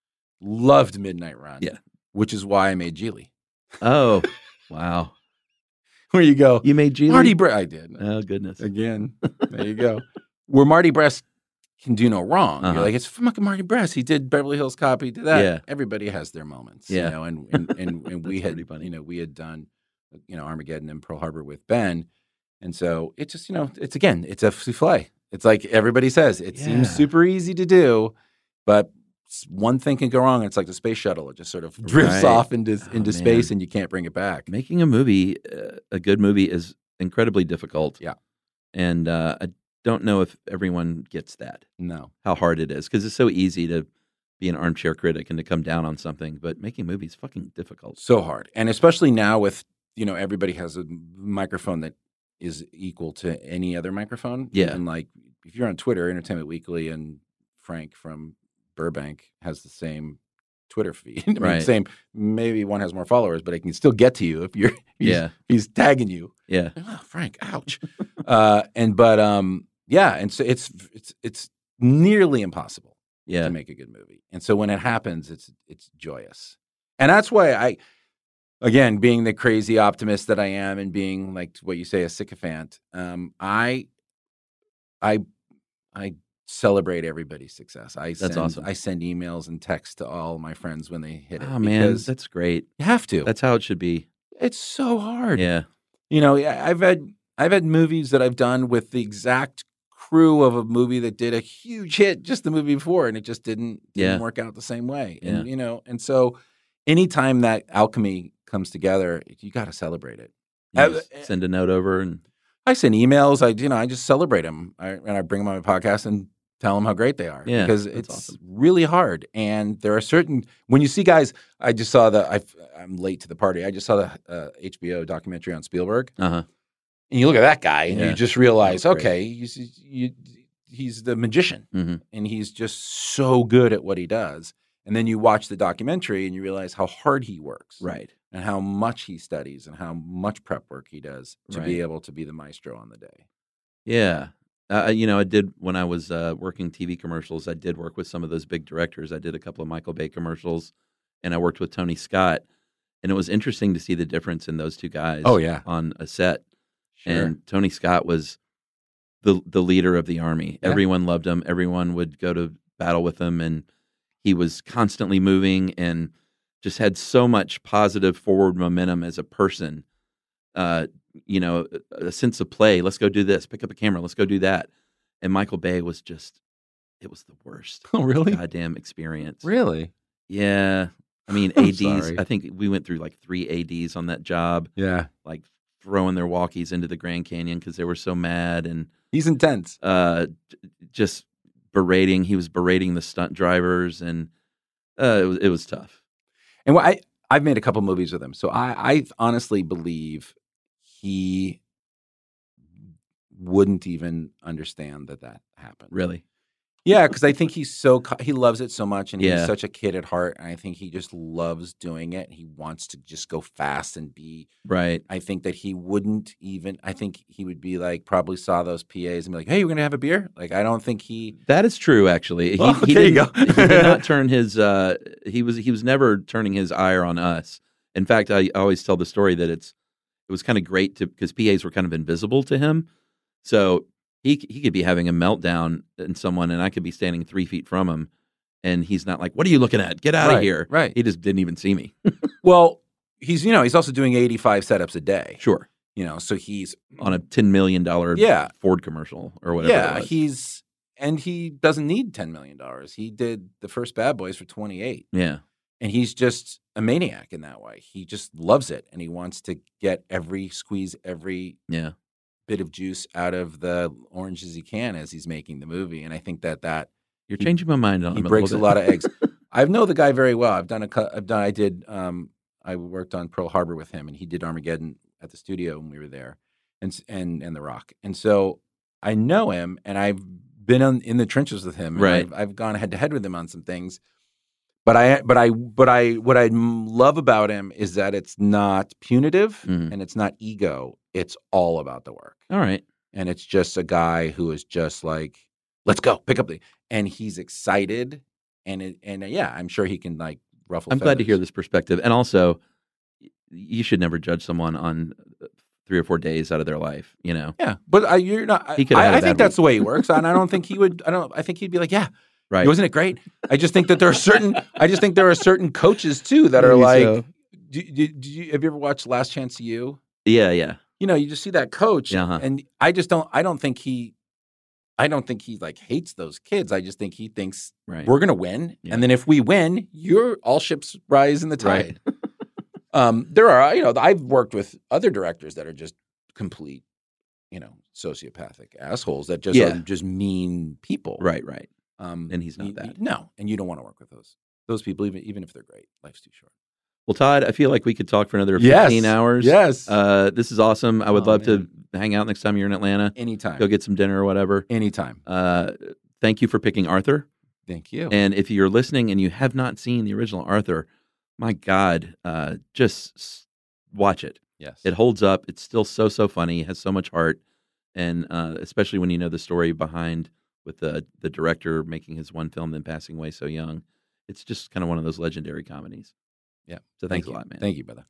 Loved Midnight Run. Yeah. Which is why I made Geely. Oh, wow. Where you go? You made Geely? Marty Brest. I did. Oh, goodness. Again. There you go. Where Marty Brest can do no wrong. Uh-huh. You're like, it's fucking Marty Brest. He did Beverly Hills Cop. He did that. Yeah. Everybody has their moments. Yeah. You know, and and, and, and we That's had pretty funny. you know, we had done you know, Armageddon and Pearl Harbor with Ben. And so it just, you know, it's again, it's a souffle. It's like everybody says, it Yeah. seems super easy to do, but s- one thing can go wrong. And it's like the space shuttle. It just sort of drifts Right. off into, Oh, into man. space and you can't bring it back. Making a movie, uh, a good movie, is incredibly difficult. Yeah. And uh, I don't know if everyone gets that, No. how hard it is, because it's so easy to be an armchair critic and to come down on something, but making movies is fucking difficult. So hard. And especially now with, you know, everybody has a microphone that is equal to any other microphone. Yeah. And like, if you're on Twitter, Entertainment Weekly and Frank from Burbank has the same Twitter feed. I mean, Right. same, maybe one has more followers, but it can still get to you if you're, he's, Yeah. he's tagging you. Yeah. Oh, Frank, ouch. uh, and, but, um, yeah. And so it's, it's, it's nearly impossible Yeah. to make a good movie. And so when it happens, it's, it's joyous. And that's why I, again, being the crazy optimist that I am and being like what you say, a sycophant, um, I, I, I celebrate everybody's success. I That's send, awesome. I send emails and texts to all my friends when they hit it. Oh, man, because that's great. you have to. That's how it should be. It's so hard. Yeah. You know, I- I've had I've had movies that I've done with the exact crew of a movie that did a huge hit just the movie before, and it just didn't, didn't Yeah. work out the same way. And Yeah. you know, and so anytime that alchemy comes together, you got to celebrate it. You just send a note over, and I send emails. I you know I just celebrate them, I, and I bring them on my podcast and tell them how great they are. Yeah, because that's it's awesome. really hard, and there are certain when you see guys. I just saw the. I, I'm late to the party. I just saw the uh, H B O documentary on Spielberg, uh-huh. and you look at that guy, and Yeah. you just realize, That's great. okay, he's you, he's the magician, Mhm. and he's just so good at what he does. And then you watch the documentary, and you realize how hard he works, Right. and how much he studies, and how much prep work he does to Right. be able to be the maestro on the day. Yeah. Uh, you know, I did when I was uh, working T V commercials, I did work with some of those big directors. I did a couple of Michael Bay commercials, and I worked with Tony Scott. And it was interesting to see the difference in those two guys Oh, yeah. on a set. Sure. And Tony Scott was the the leader of the army. Yeah. Everyone loved him. Everyone would go to battle with him, and he was constantly moving and just had so much positive forward momentum as a person. Uh, you know, a, a sense of play. Let's go do this. Pick up a camera. Let's go do that. And Michael Bay was just, it was the worst. Oh, really? Goddamn experience. Really? Yeah. I mean, I'm A Ds. sorry. I think we went through like three A Ds on that job. Yeah. Like throwing their walkies into the Grand Canyon because they were so mad, and He's intense. uh, j- just berating. He was berating the stunt drivers, and uh, it was it was tough. And what I I've made a couple movies with him, so I I honestly believe he wouldn't even understand that that happened. Really. Yeah, because I think he's so co- he loves it so much, and Yeah. he's such a kid at heart, and I think he just loves doing it. He wants to just go fast and be Right. I think that he wouldn't even. I think he would be like probably saw those P As and be like, "Hey, we're gonna have a beer." Like I don't think he. That is true, actually. He, Oh, he there you didn't, go. he did not turn his. Uh, he was he was never turning his ire on us. In fact, I always tell the story that it's it was kind of great to because P As were kind of invisible to him, so he he could be having a meltdown in someone, and I could be standing three feet from him, and he's not like, "What are you looking at? Get out of Right, here!" right. He just didn't even see me. Well, he's you know he's also doing eighty-five setups a day. Sure, You know, so he's on a ten million dollar Yeah. Ford commercial or whatever. yeah it was. he's and he doesn't need ten million dollars. He did the first Bad Boys for twenty-eight. yeah, And he's just a maniac in that way. He just loves it, and he wants to get every squeeze every yeah. bit of juice out of the oranges he can as he's making the movie. And I think that that You're he- changing my mind on he him. breaks a little lot bit. of eggs. I know the guy very well. I've done a cou- I've done I did um I worked on Pearl Harbor with him, and he did Armageddon at the studio when we were there, and s- and and The Rock. And so I know him, and I've been on, in the trenches with him. And Right. I've, I've gone head to head with him on some things. But I, but I, but I, what I m- love about him is that it's not punitive Mhm. and it's not ego. It's all about the work, All right. and it's just a guy who is just like, let's go, pick up the, and he's excited, and it, and uh, yeah, I'm sure he can like ruffle. I'm glad to hear feathers. this perspective. And also, y- you should never judge someone on uh, three or four days out of their life, you know? Yeah, but I, you're not. I, He could've had a I, I bad think that's week. the way he works, and I don't think he would. I don't. I think he'd be like, yeah, Right. wasn't it great? I just think that there are certain. I just think there are certain coaches too that are Maybe like. so. Do, do, do you, have you ever watched Last Chance U? Yeah, yeah. You know, you just see that coach, Uh-huh. and I just don't. I don't think he. I don't think he like hates those kids. I just think he thinks Right. we're gonna win, Yeah. and then if we win, you're all ships rise in the Right. tide. um, there are, you know, I've worked with other directors that are just complete, you know, sociopathic assholes that just Yeah. are just mean people. Right, right. Um, And he's not you- that. you- no, and you don't want to work with those those people, even even if they're great. Life's too short. Well, Todd, I feel like we could talk for another Yes. fifteen hours. Yes. Uh, this is awesome. I would Oh, love to hang out next time you're in Atlanta. Anytime. Go get some dinner or whatever. Anytime. Uh, thank you for picking Arthur. Thank you. And if you're listening and you have not seen the original Arthur, my God, uh, just s- watch it. Yes. It holds up. It's still so, so funny. It has so much heart. And uh, especially when you know the story behind with the, the director making his one film, then passing away so young. It's just kind of one of those legendary comedies. Yeah. So Thank thanks a you. lot, man. Thank you, brother.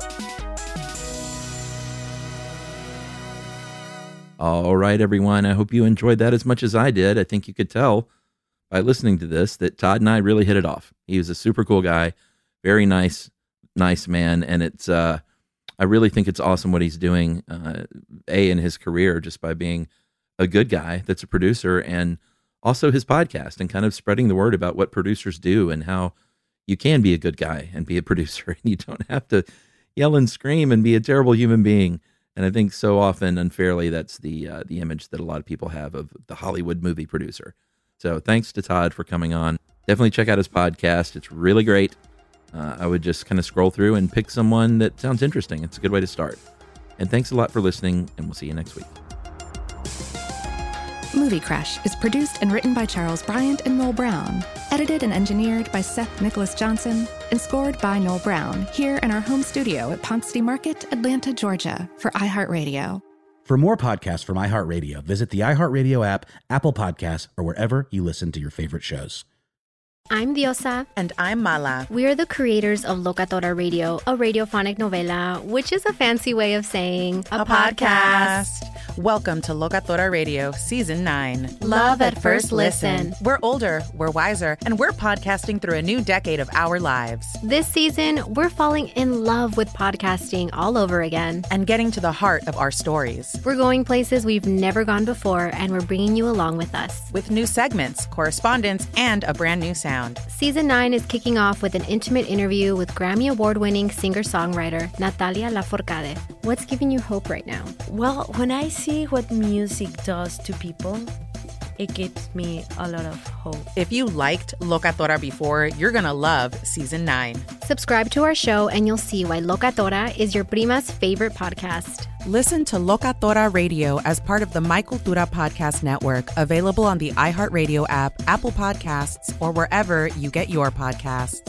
All right, everyone. I hope you enjoyed that as much as I did. I think you could tell by listening to this that Todd and I really hit it off. He was a super cool guy, very nice, nice man. And it's, uh, I really think it's awesome what he's doing, uh, A, in his career, just by being a good guy that's a producer, and also his podcast and kind of spreading the word about what producers do and how you can be a good guy and be a producer, and you don't have to yell and scream and be a terrible human being. And I think so often, unfairly, that's the uh, the image that a lot of people have of the Hollywood movie producer. So thanks to Todd for coming on. Definitely check out his podcast. It's really great. Uh, I would just kind of scroll through and pick someone that sounds interesting. It's a good way to start. And thanks a lot for listening, and we'll see you next week. Movie Crush is produced and written by Charles Bryant and Noel Brown, edited and engineered by Seth Nicholas Johnson, and scored by Noel Brown here in our home studio at Ponce City Market, Atlanta, Georgia, for iHeartRadio. For more podcasts from iHeartRadio, visit the iHeartRadio app, Apple Podcasts, or wherever you listen to your favorite shows. I'm Diosa. And I'm Mala. We are the creators of Locatora Radio, a radiophonic novela, which is a fancy way of saying a, a podcast. podcast. Welcome to Locatora Radio, Season nine. Love, Love at First listen. listen. We're older, we're wiser, and we're podcasting through a new decade of our lives. This season, we're falling in love with podcasting all over again. And getting to the heart of our stories. We're going places we've never gone before, and we're bringing you along with us. With new segments, correspondence, and a brand new sound. Season nine is kicking off with an intimate interview with Grammy Award-winning singer-songwriter Natalia Lafourcade. What's giving you hope right now? Well, when I see what music does to people, it gives me a lot of hope. If you liked Locatora before, you're going to love Season nine. Subscribe to our show and you'll see why Locatora is your prima's favorite podcast. Listen to Locatora Radio as part of the My Cultura Podcast Network, available on the iHeartRadio app, Apple Podcasts, or wherever you get your podcasts.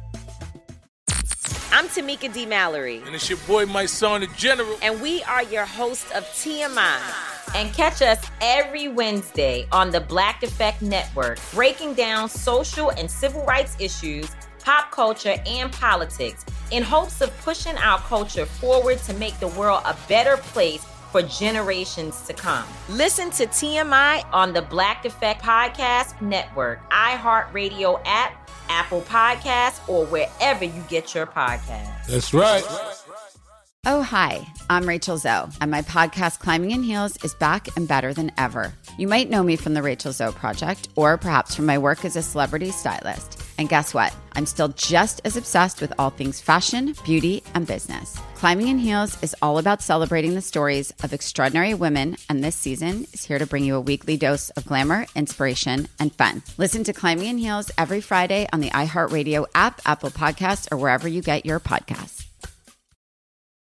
I'm Tamika D. Mallory. And it's your boy, my son, the General. And we are your hosts of T M I. And catch us every Wednesday on the Black Effect Network, breaking down social and civil rights issues, pop culture, and politics, in hopes of pushing our culture forward to make the world a better place for generations to come. Listen to T M I on the Black Effect Podcast Network, iHeartRadio app, Apple Podcasts, or wherever you get your podcasts. That's right. Oh, hi, I'm Rachel Zoe, and my podcast, Climbing in Heels, is back and better than ever. You might know me from the Rachel Zoe Project, or perhaps from my work as a celebrity stylist. And guess what? I'm still just as obsessed with all things fashion, beauty, and business. Climbing in Heels is all about celebrating the stories of extraordinary women, and this season is here to bring you a weekly dose of glamour, inspiration, and fun. Listen to Climbing in Heels every Friday on the iHeartRadio app, Apple Podcasts, or wherever you get your podcasts.